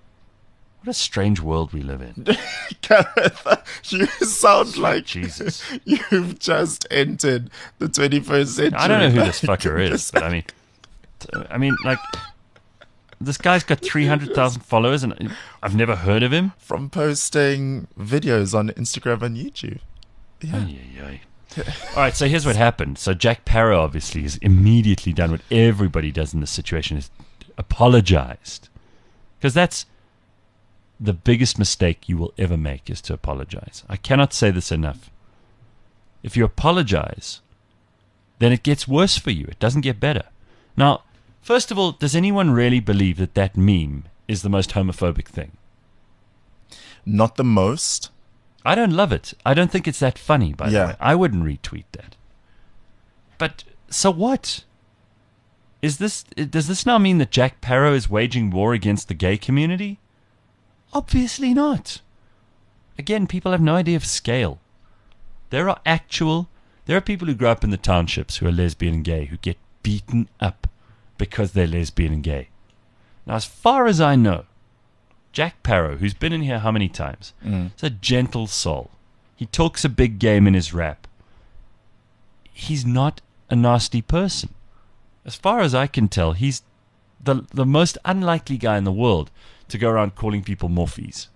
Speaker 2: world we live in.
Speaker 3: Gareth, you sound like
Speaker 2: Jesus.
Speaker 3: you've just entered the 21st century.
Speaker 2: I don't know who this fucker is, but I mean, like, this guy's got 300,000 followers, and I've never heard of him.
Speaker 3: From posting videos on Instagram and YouTube. Yeah.
Speaker 2: Ay, ay, ay. All right, so here's what happened. So Jack Parow obviously has immediately done what everybody does in this situation, is apologized. Because that's the biggest mistake you will ever make, is to apologize. I cannot say this enough. if you apologize, then it gets worse for you. It doesn't get better. Now, first of all, does anyone really believe that that meme is the most homophobic thing?
Speaker 3: Not the most.
Speaker 2: I don't love it. I don't think it's that funny, by the
Speaker 3: Yeah.
Speaker 2: way. I wouldn't retweet that. But so what? Does this now mean that Jack Parrow is waging war against the gay community? Obviously not. Again, people have no idea of scale. There are people who grow up in the townships who are lesbian and gay who get beaten up because they're lesbian and gay. Now, as far as I know, Jack Parrow, who's been in here how many times, is a gentle soul. He talks a big game in his rap. He's not a nasty person. As far as I can tell, he's the most unlikely guy in the world to go around calling people morphies.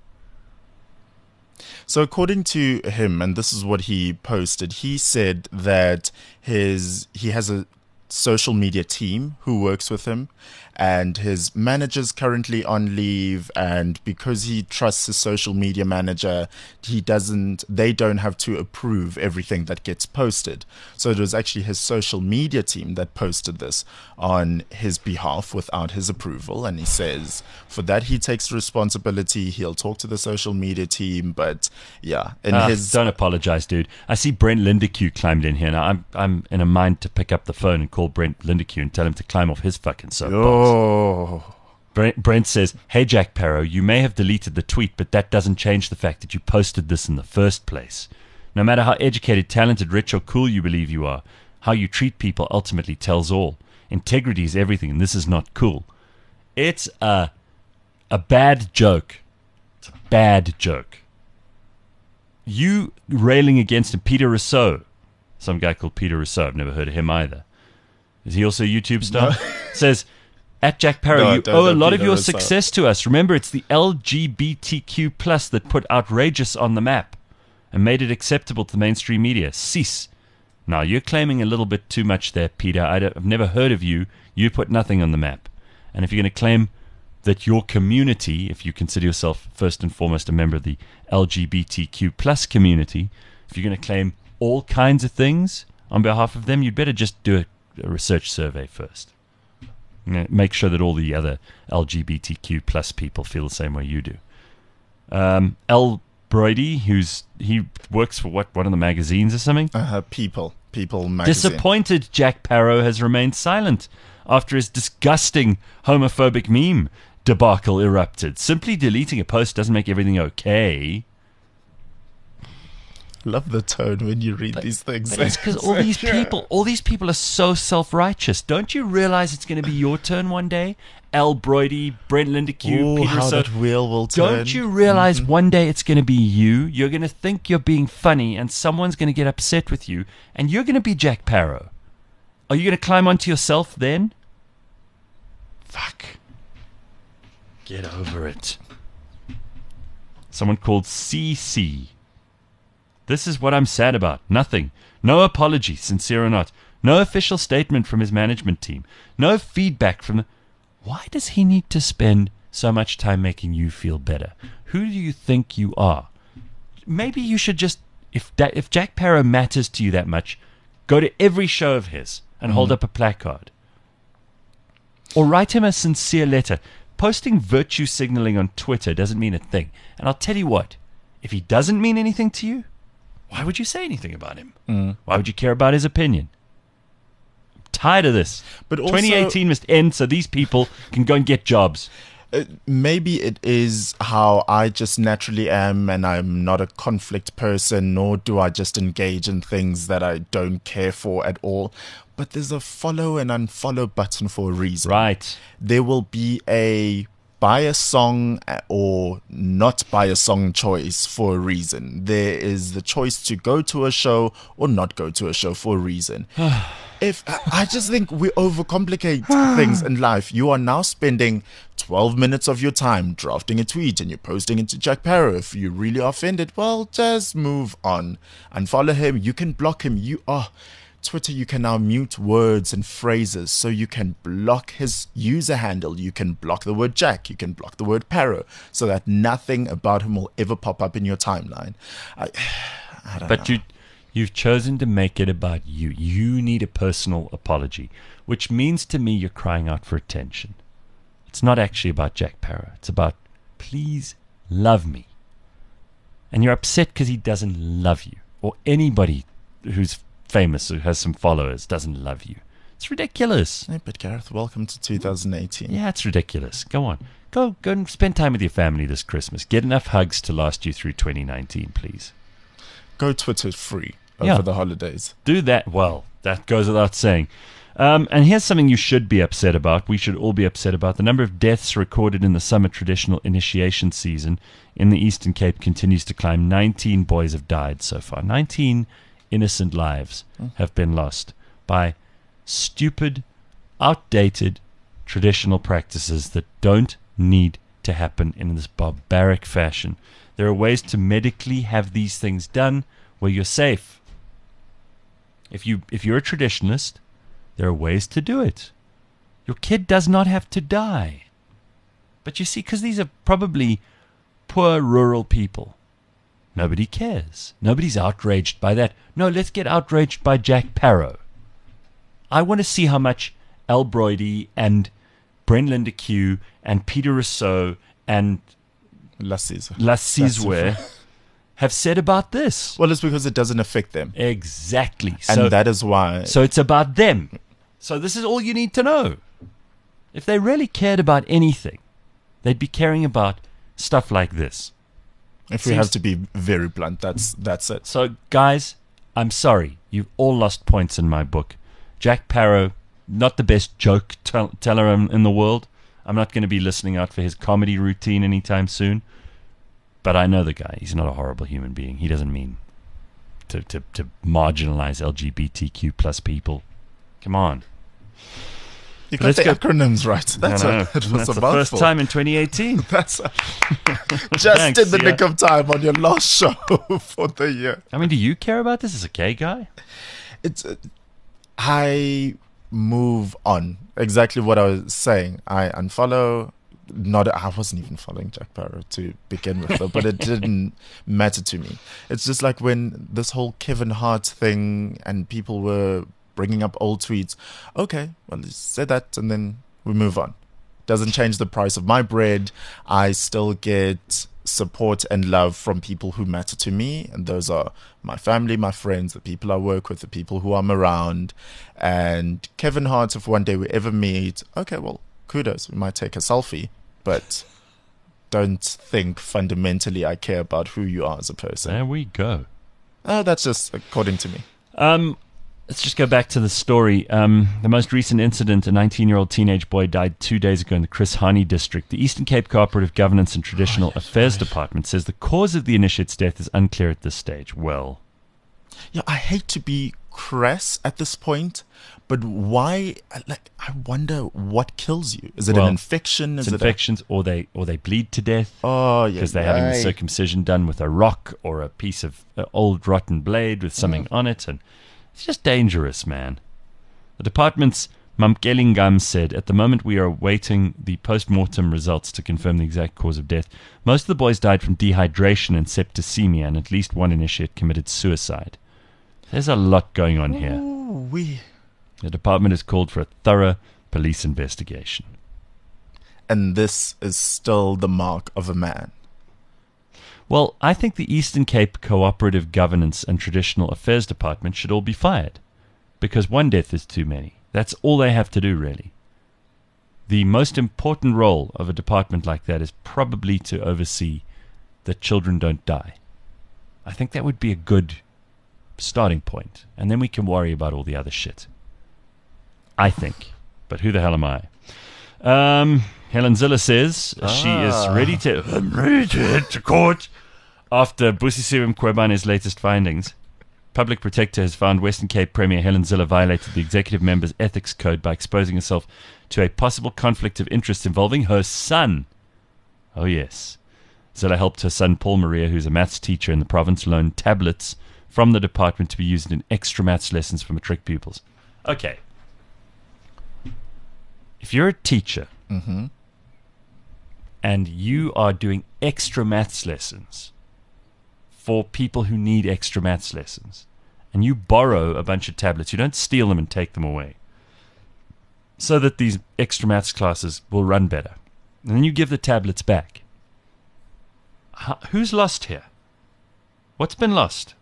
Speaker 3: So according to him, and this is what he posted, he said that he has a social media team who works with him, and his manager's currently on leave, and because he trusts his social media manager, they don't have to approve everything that gets posted. So it was actually his social media team that posted this on his behalf without his approval, and he says for that he takes responsibility. He'll talk to the social media team, but yeah,
Speaker 2: don't apologize, dude. I see Brent Lindeque climbed in here. Now I'm in a mind to pick up the phone and call Brent Lindeque and tell him to climb off his fucking soapbox.
Speaker 3: Oh.
Speaker 2: Brent says, "Hey Jack Parrow, you may have deleted the tweet, but that doesn't change the fact that you posted this in the first place. No matter how educated, talented, rich, or cool you believe you are, how you treat people ultimately tells all. Integrity is everything, and this is not cool." It's a bad joke. It's a bad joke. You railing against him, Peter Rousseau, some guy called Peter Rousseau, I've never heard of him either. Is he also a YouTube star? Says, at Jack Parrow,
Speaker 3: No,
Speaker 2: you
Speaker 3: don't
Speaker 2: owe a
Speaker 3: know
Speaker 2: lot of
Speaker 3: Peter
Speaker 2: your
Speaker 3: Rousseau.
Speaker 2: success to us. Remember, it's the LGBTQ plus that put outrageous on the map and made it acceptable to the mainstream media. Cease. Now, you're claiming a little bit too much there, Peter. I've never heard of you. You put nothing on the map. And if you're going to claim that your community, if you consider yourself first and foremost a member of the LGBTQ plus community, if you're going to claim all kinds of things on behalf of them, you'd better just do a research survey first. You know, make sure that all the other LGBTQ plus people feel the same way you do. L. Brody, he works for one of the magazines or something.
Speaker 3: People magazine.
Speaker 2: Disappointed Jack Parrow has remained silent after his disgusting homophobic meme debacle erupted. Simply deleting a post doesn't make everything okay.
Speaker 3: Love the tone when you read these things.
Speaker 2: But it's because all these people are so self-righteous. Don't you realize it's going to be your turn one day? L. Brody, Brent Lindeque,
Speaker 3: Ooh,
Speaker 2: Peter
Speaker 3: how
Speaker 2: Rousseau.
Speaker 3: that wheel will turn.
Speaker 2: Don't you realize one day it's going to be you? You're going to think you're being funny, and someone's going to get upset with you, and you're going to be Jack Parrow. Are you going to climb onto yourself then? Fuck. Get over it. Someone called CC. This is what I'm sad about. Nothing. No apology, sincere or not. No official statement from his management team. No feedback from the... Why does he need to spend so much time making you feel better? Who do you think you are? Maybe you should just... If Jack Parrow matters to you that much, go to every show of his and hold up a placard. Or write him a sincere letter. Posting virtue signaling on Twitter doesn't mean a thing. And I'll tell you what, if he doesn't mean anything to you, why would you say anything about him? Why would you care about his opinion? I'm tired of this.
Speaker 3: But also,
Speaker 2: 2018 must end so these people can go and get jobs.
Speaker 3: Maybe it is how I just naturally am, and I'm not a conflict person, nor do I just engage in things that I don't care for at all. But there's a follow and unfollow button for a reason.
Speaker 2: Right.
Speaker 3: There will be a buy a song or not buy a song choice for a reason. There is the choice to go to a show or not go to a show for a reason. I just think we overcomplicate things in life. You are now spending 12 minutes of your time drafting a tweet and you're posting it to Jack Parrow. If you really are offended, well, just move on. Unfollow him. You can block him. Twitter, you can now mute words and phrases, so you can block his user handle. You can block the word Jack. You can block the word Parrow, so that nothing about him will ever pop up in your timeline. I don't know.
Speaker 2: But You've chosen to make it about you. You need a personal apology, which means to me you're crying out for attention. It's not actually about Jack Parow. It's about, please love me. And you're upset because he doesn't love you, or anybody who's famous, who has some followers, doesn't love you. It's ridiculous.
Speaker 3: Yeah, but Gareth, welcome to 2018.
Speaker 2: Yeah, it's ridiculous. Go on. Go and spend time with your family this Christmas. Get enough hugs to last you through 2019, please.
Speaker 3: Go Twitter free over the holidays.
Speaker 2: Do that. Well, that goes without saying. And here's something you should be upset about. We should all be upset about. The number of deaths recorded in the summer traditional initiation season in the Eastern Cape continues to climb. 19 boys have died so far. 19 innocent lives have been lost by stupid, outdated traditional practices that don't need to happen in this barbaric fashion. There are ways to medically have these things done where you're safe. If you're a traditionalist, there are ways to do it. Your kid does not have to die. But you see, because these are probably poor rural people, nobody cares. Nobody's outraged by that. No, let's get outraged by Jack Parow. I want to see how much Al Broidy and Brenlinda Q and Peter Rousseau and Lassizwe have said about this.
Speaker 3: Well, it's because it doesn't affect them.
Speaker 2: Exactly.
Speaker 3: And that is why.
Speaker 2: So it's about them. So this is all you need to know. If they really cared about anything, they'd be caring about stuff like this.
Speaker 3: If we have to be very blunt, that's it.
Speaker 2: So, guys, I'm sorry. You've all lost points in my book. Jack Parow, not the best joke teller in the world. I'm not going to be listening out for his comedy routine anytime soon. But I know the guy. He's not a horrible human being. He doesn't mean to marginalize LGBTQ plus people. Come on.
Speaker 3: You got the acronyms right. That's
Speaker 2: the first time in 2018.
Speaker 3: That's just in the nick of time on your last show for the year.
Speaker 2: I mean, do you care about this as a gay guy?
Speaker 3: I move on. Exactly what I was saying. I unfollow. I wasn't even following Jack Parow to begin with, though, but it didn't matter to me. It's just like when this whole Kevin Hart thing and people were bringing up old tweets. Okay, well, say that and then we move on. Doesn't change the price of my bread. I still get support and love from people who matter to me, and those are my family, my friends, the people I work with, the people who I'm around. And Kevin Hart, if one day we ever meet, okay, well, kudos. We might take a selfie, but don't think fundamentally I care about who you are as a person.
Speaker 2: There we go.
Speaker 3: That's just according to me.
Speaker 2: Let's just go back to the story. The most recent incident, a 19-year-old teenage boy died 2 days ago in the Chris Hani district. The Eastern Cape Cooperative Governance and Traditional Affairs Department says the cause of the initiate's death is unclear at this stage. Well,
Speaker 3: yeah, I hate to be crass at this point, but why? Like, I wonder what kills you. Is it an infection?
Speaker 2: It's infections, or they bleed to death.
Speaker 3: Oh, yeah,
Speaker 2: because they're having the circumcision done with a rock or a piece of old rotten blade with something on it, and it's just dangerous, man. The department's Mamkelingam said, at the moment we are awaiting the post-mortem results to confirm the exact cause of death. Most of the boys died from dehydration and septicemia, and at least one initiate committed suicide. There's a lot going on here. The department has called for a thorough police investigation.
Speaker 3: And this is still the mark of a man.
Speaker 2: Well, I think the Eastern Cape Cooperative Governance and Traditional Affairs Department should all be fired, because one death is too many. That's all they have to do, really. The most important role of a department like that is probably to oversee that children don't die. I think that would be a good starting point, and then we can worry about all the other shit. I think. But who the hell am I? Helen Zille says she is ready to head to court after Busisiwe Mkhwebane's latest findings. Public Protector has found Western Cape Premier Helen Zille violated the executive member's ethics code by exposing herself to a possible conflict of interest involving her son. Oh, yes. Zille helped her son, Paul Maria, who's a maths teacher in the province, loan tablets from the department to be used in extra maths lessons for matric pupils. Okay. If you're a teacher and you are doing extra maths lessons for people who need extra maths lessons, and you borrow a bunch of tablets, you don't steal them and take them away, so that these extra maths classes will run better, and then you give the tablets back. Who's lost here? What's been lost?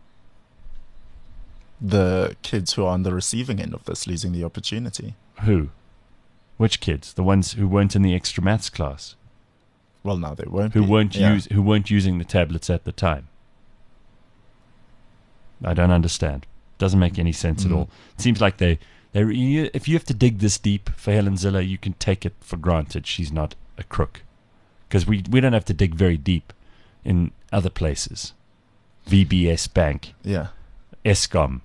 Speaker 3: The kids who are on the receiving end of this losing the opportunity.
Speaker 2: Who? Which kids? The ones who weren't in the extra maths class,
Speaker 3: Well, now they won't.
Speaker 2: who
Speaker 3: be.
Speaker 2: weren't
Speaker 3: Yeah.
Speaker 2: who weren't using the tablets at the time. I don't understand. Doesn't make any sense at all. It seems like if you have to dig this deep for Helen Zille, you can take it for granted she's not a crook, because we don't have to dig very deep in other places. VBS Bank,
Speaker 3: Yeah.
Speaker 2: Eskom.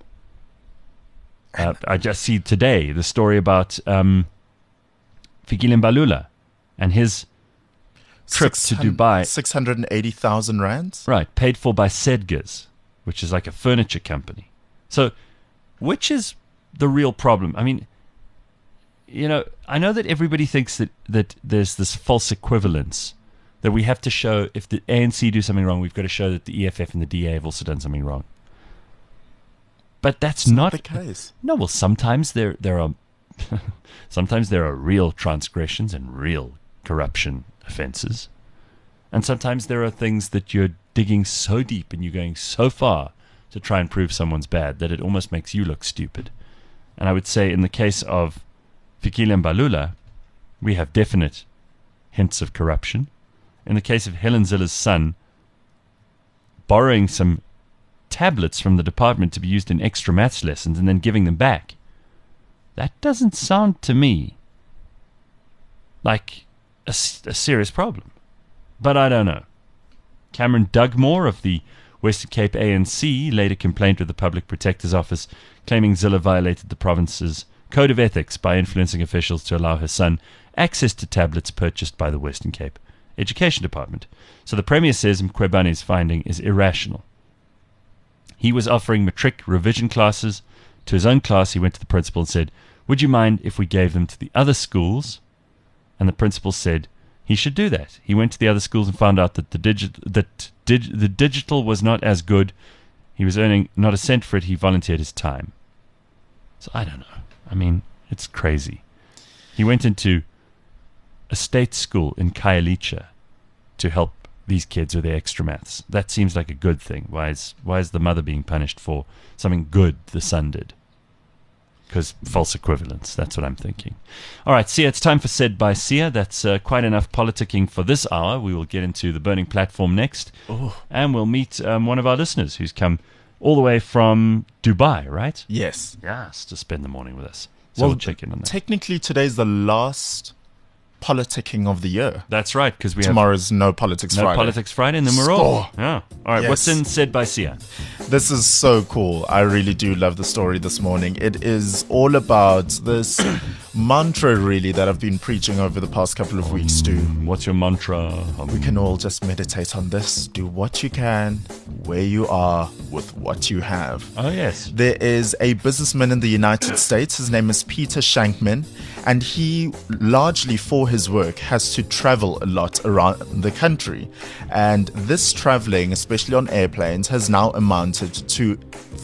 Speaker 2: I just see today the story about Fikile Mbalula and his trip to Dubai.
Speaker 3: 680,000 rands.
Speaker 2: Right, paid for by Sedgars, which is like a furniture company. So, which is the real problem? I mean, I know that everybody thinks that there's this false equivalence, that we have to show if the ANC do something wrong, we've got to show that the EFF and the DA have also done something wrong. But that's not
Speaker 3: the case.
Speaker 2: No, well, sometimes there are sometimes there are real transgressions and real corruption offences, and sometimes there are things that you're digging so deep and you're going so far to try and prove someone's bad that it almost makes you look stupid. And I would say in the case of Fikile Mbalula, we have definite hints of corruption. In the case of Helen Zille's son, borrowing some tablets from the department to be used in extra maths lessons and then giving them back, that doesn't sound to me like a serious problem. But I don't know. Cameron Dugmore of the Western Cape ANC laid a complaint with the Public Protector's Office, claiming Zille violated the province's code of ethics by influencing officials to allow her son access to tablets purchased by the Western Cape Education Department. So the Premier says Mkhwebane's finding is irrational. He was offering matric revision classes to his own class. He went to the principal and said, "Would you mind if we gave them to the other schools?" And the principal said he should do that. He went to the other schools and found out that the digital was not as good. He was earning not a cent for it. He volunteered his time. So I don't know. I mean, it's crazy. He went into a state school in Khayelitsha to help these kids with their extra maths. That seems like a good thing. Why is the mother being punished for something good the son did? Because false equivalence, that's what I'm thinking. All right, Sia, it's time for Said by Sia. That's quite enough politicking for this hour. We will get into the burning platform next. And we'll meet one of our listeners who's come all the way from Dubai, right?
Speaker 3: Yes.
Speaker 2: Yes, to spend the morning with us. So we'll check in on that.
Speaker 3: Technically, today's the last politicking of the year.
Speaker 2: That's right, because we
Speaker 3: Tomorrow's No Politics
Speaker 2: have
Speaker 3: Friday.
Speaker 2: No Politics Friday, and then we're off.
Speaker 3: Score.
Speaker 2: Yeah. All right,
Speaker 3: Yes.
Speaker 2: what's in Said by Sia?
Speaker 3: This is so cool. I really do love the story this morning. It is all about this mantra, really, that I've been preaching over the past couple of weeks, Stu.
Speaker 2: What's your mantra?
Speaker 3: We can all just meditate on this. Do what you can, where you are, with what you have.
Speaker 2: Oh, yes.
Speaker 3: There is a businessman in the United States. His name is Peter Shankman, and he, largely for his work, has to travel a lot around the country. And this traveling, especially on airplanes, has now amounted to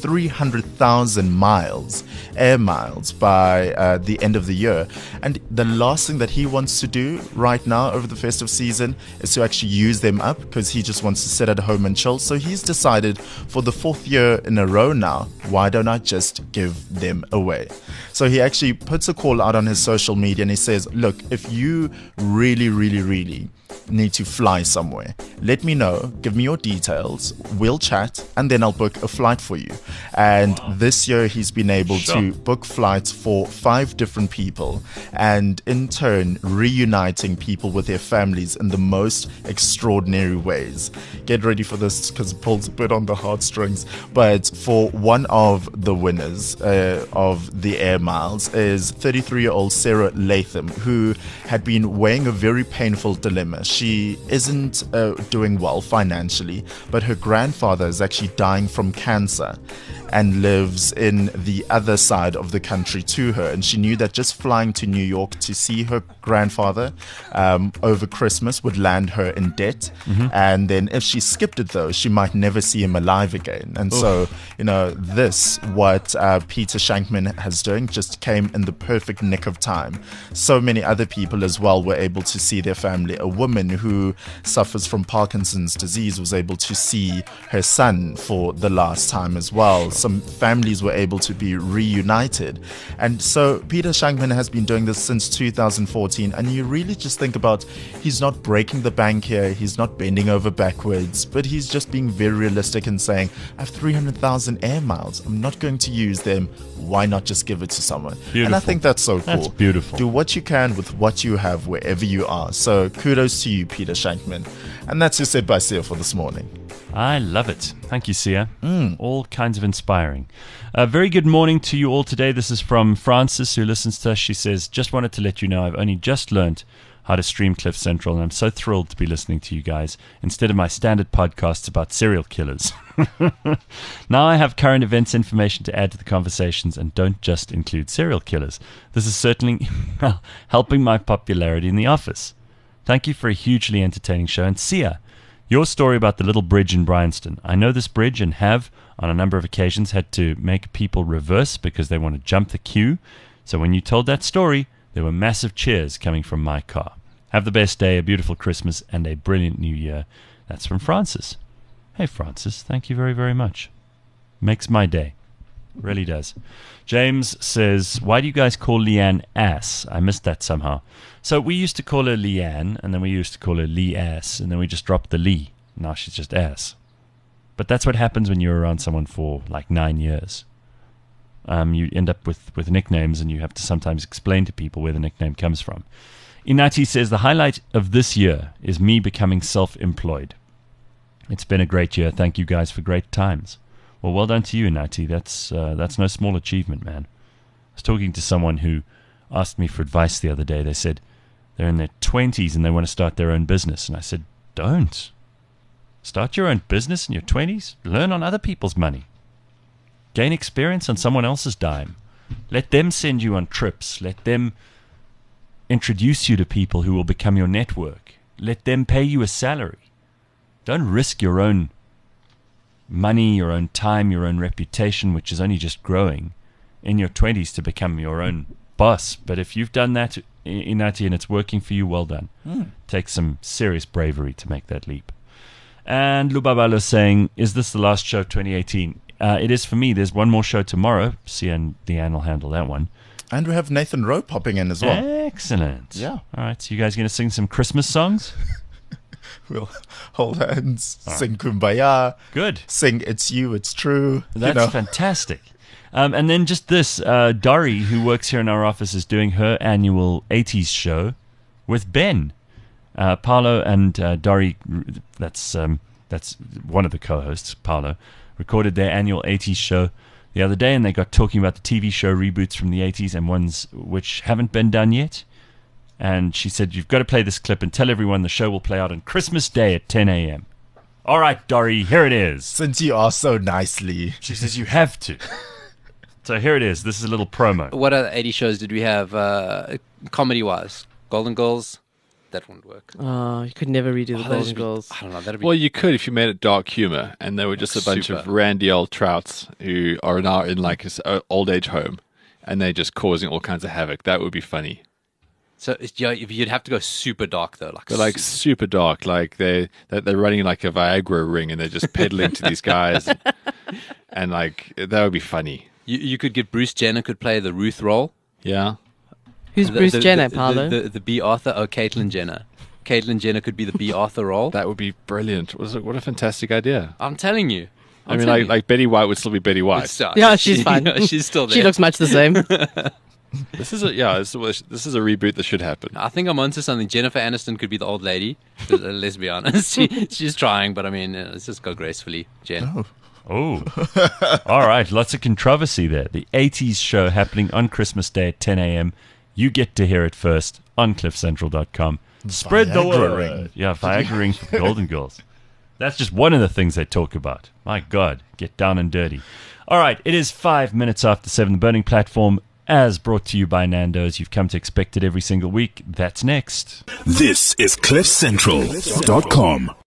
Speaker 3: 300,000 miles, air miles, by the end of the year. And the last thing that he wants to do right now over the festive season is to actually use them up, because he just wants to sit at home and chill. So he's decided for the 4th year in a row now, why don't I just give them away? So he actually puts a call out on his social media and he says, look, if you really, really, really need to fly somewhere, let me know, give me your details, we'll chat, and then I'll book a flight for you. And this year he's been able to book flights for 5 different people, and in turn reuniting people with their families in the most extraordinary ways. Get ready for this, because it pulls a bit on the heartstrings. But for one of the winners of the air miles is 33-year-old Sarah Latham, who had been weighing a very painful dilemma. She isn't doing well financially, but her grandfather is actually dying from cancer. and lives in the other side of the country to her. And she knew that just flying to New York to see her grandfather over Christmas would land her in debt. And then if she skipped it, though, she might never see him alive again. And so, what Peter Shankman has doing just came in the perfect nick of time. So many other people as well were able to see their family. A woman who suffers from Parkinson's disease was able to see her son for the last time as well. Some families were able to be reunited. And so Peter Shankman has been doing this since 2014. And you really just think about, he's not breaking the bank here. He's not bending over backwards, but he's just being very realistic and saying, I have 300,000 air miles. I'm not going to use them. Why not just give it to someone?
Speaker 2: Beautiful.
Speaker 3: And I think that's so cool.
Speaker 2: That's beautiful.
Speaker 3: Do what you can with what you have wherever you are. So kudos to you, Peter Shankman. And that's your Said by Sia for this morning.
Speaker 2: I love it. Thank you, Sia. All kinds of inspiring. Very good morning to you all today. This is from Frances, who listens to us. She says, just wanted to let you know I've only just learned how to stream Cliff Central, and I'm so thrilled to be listening to you guys instead of my standard podcasts about serial killers. Now I have current events information to add to the conversations and don't just include serial killers. This is certainly helping my popularity in the office. Thank you for a hugely entertaining show. And Sia, your story about the little bridge in Bryanston. I know this bridge and have, on a number of occasions, had to make people reverse because they want to jump the queue. So when you told that story, there were massive cheers coming from my car. Have the best day, a beautiful Christmas, and a brilliant New Year. That's from Francis. Hey, Francis, thank you very, very much. Makes my day. Really does. James says, why do you guys call Leanne ass? I missed that somehow. So we used to call her Leanne, and then we used to call her Lee ass, and then we just dropped the Lee. Now she's just ass. But that's what happens when you're around someone for like 9 years. You end up with nicknames, and you have to sometimes explain to people where the nickname comes from. Inati says, the highlight of this year is me becoming self-employed. It's been a great year. Thank you guys for great times. Well, well done to you, Inati. That's no small achievement, man. I was talking to someone who asked me for advice the other day. They said they're in their 20s and they want to start their own business. And I said, don't. Start your own business in your 20s. Learn on other people's money. Gain experience on someone else's dime. Let them send you on trips. Let them introduce you to people who will become your network. Let them pay you a salary. Don't risk your own money, your own time, your own reputation, which is only just growing, in your 20s to become your own boss. But if you've done that, Inati, and it's working for you, well done. Take some serious bravery to make that leap. And Lubabalo saying, is this the last show of 2018? It is for me. There's one more show tomorrow. Sia and Deanne will handle that one.
Speaker 3: And we have Nathan Rowe popping in as well.
Speaker 2: Excellent.
Speaker 3: Yeah.
Speaker 2: All right, so you guys going to sing some Christmas songs?
Speaker 3: We'll hold hands, sing Kumbaya.
Speaker 2: Good.
Speaker 3: Sing It's You, It's True.
Speaker 2: That's fantastic. And then just this, Dori, who works here in our office, is doing her annual 80s show with Ben. Paolo and Dori, that's one of the co-hosts, Paolo, recorded their annual 80s show the other day, and they got talking about the TV show reboots from the 80s and ones which haven't been done yet. And she said, you've got to play this clip and tell everyone the show will play out on Christmas Day at 10 a.m. All right, Dori, here it is.
Speaker 3: Since you are so nicely.
Speaker 2: She says you have to. So here it is. This is a little promo.
Speaker 6: What other 80 shows did we have comedy-wise? Golden Girls? That wouldn't work.
Speaker 4: Oh, you could never redo the Golden Girls.
Speaker 6: I don't know. That'd be
Speaker 7: Well, you could if you made it dark humor, and they were just a bunch of randy old trouts who are now in like an old age home, and they're just causing all kinds of havoc. That would be funny.
Speaker 6: So you'd have to go super dark though,
Speaker 7: They're like super dark, like they're running like a Viagra ring, and they're just peddling to these guys, and like that would be funny.
Speaker 6: You could get Bruce Jenner could play the Ruth role.
Speaker 7: Yeah.
Speaker 4: Who's Bruce Jenner, Paolo?
Speaker 6: The B. Arthur. Oh, Caitlyn Jenner. Caitlyn Jenner could be the B. Arthur role.
Speaker 7: That would be brilliant. What a fantastic idea.
Speaker 6: I'm telling you.
Speaker 7: I mean, like Betty White would still be Betty White.
Speaker 4: Yeah, she's fine.
Speaker 6: She's still there.
Speaker 4: She looks much the same.
Speaker 7: This is a reboot that should happen.
Speaker 6: I think I'm onto something. Jennifer Aniston could be the old lady. Let's be honest. She's trying, but I mean, let's just go gracefully, Jen.
Speaker 2: Oh. All right, lots of controversy there. The 80s show happening on Christmas Day at 10 a.m. You get to hear it first on cliffcentral.com. Spread the word.
Speaker 3: Ring.
Speaker 2: Yeah, Viagra ring for Golden Girls. That's just one of the things they talk about. My God, get down and dirty. All right, it is 5 minutes after 7. The Burning Platform, as brought to you by Nando's. You've come to expect it every single week. That's next.
Speaker 1: This is CliffCentral.com.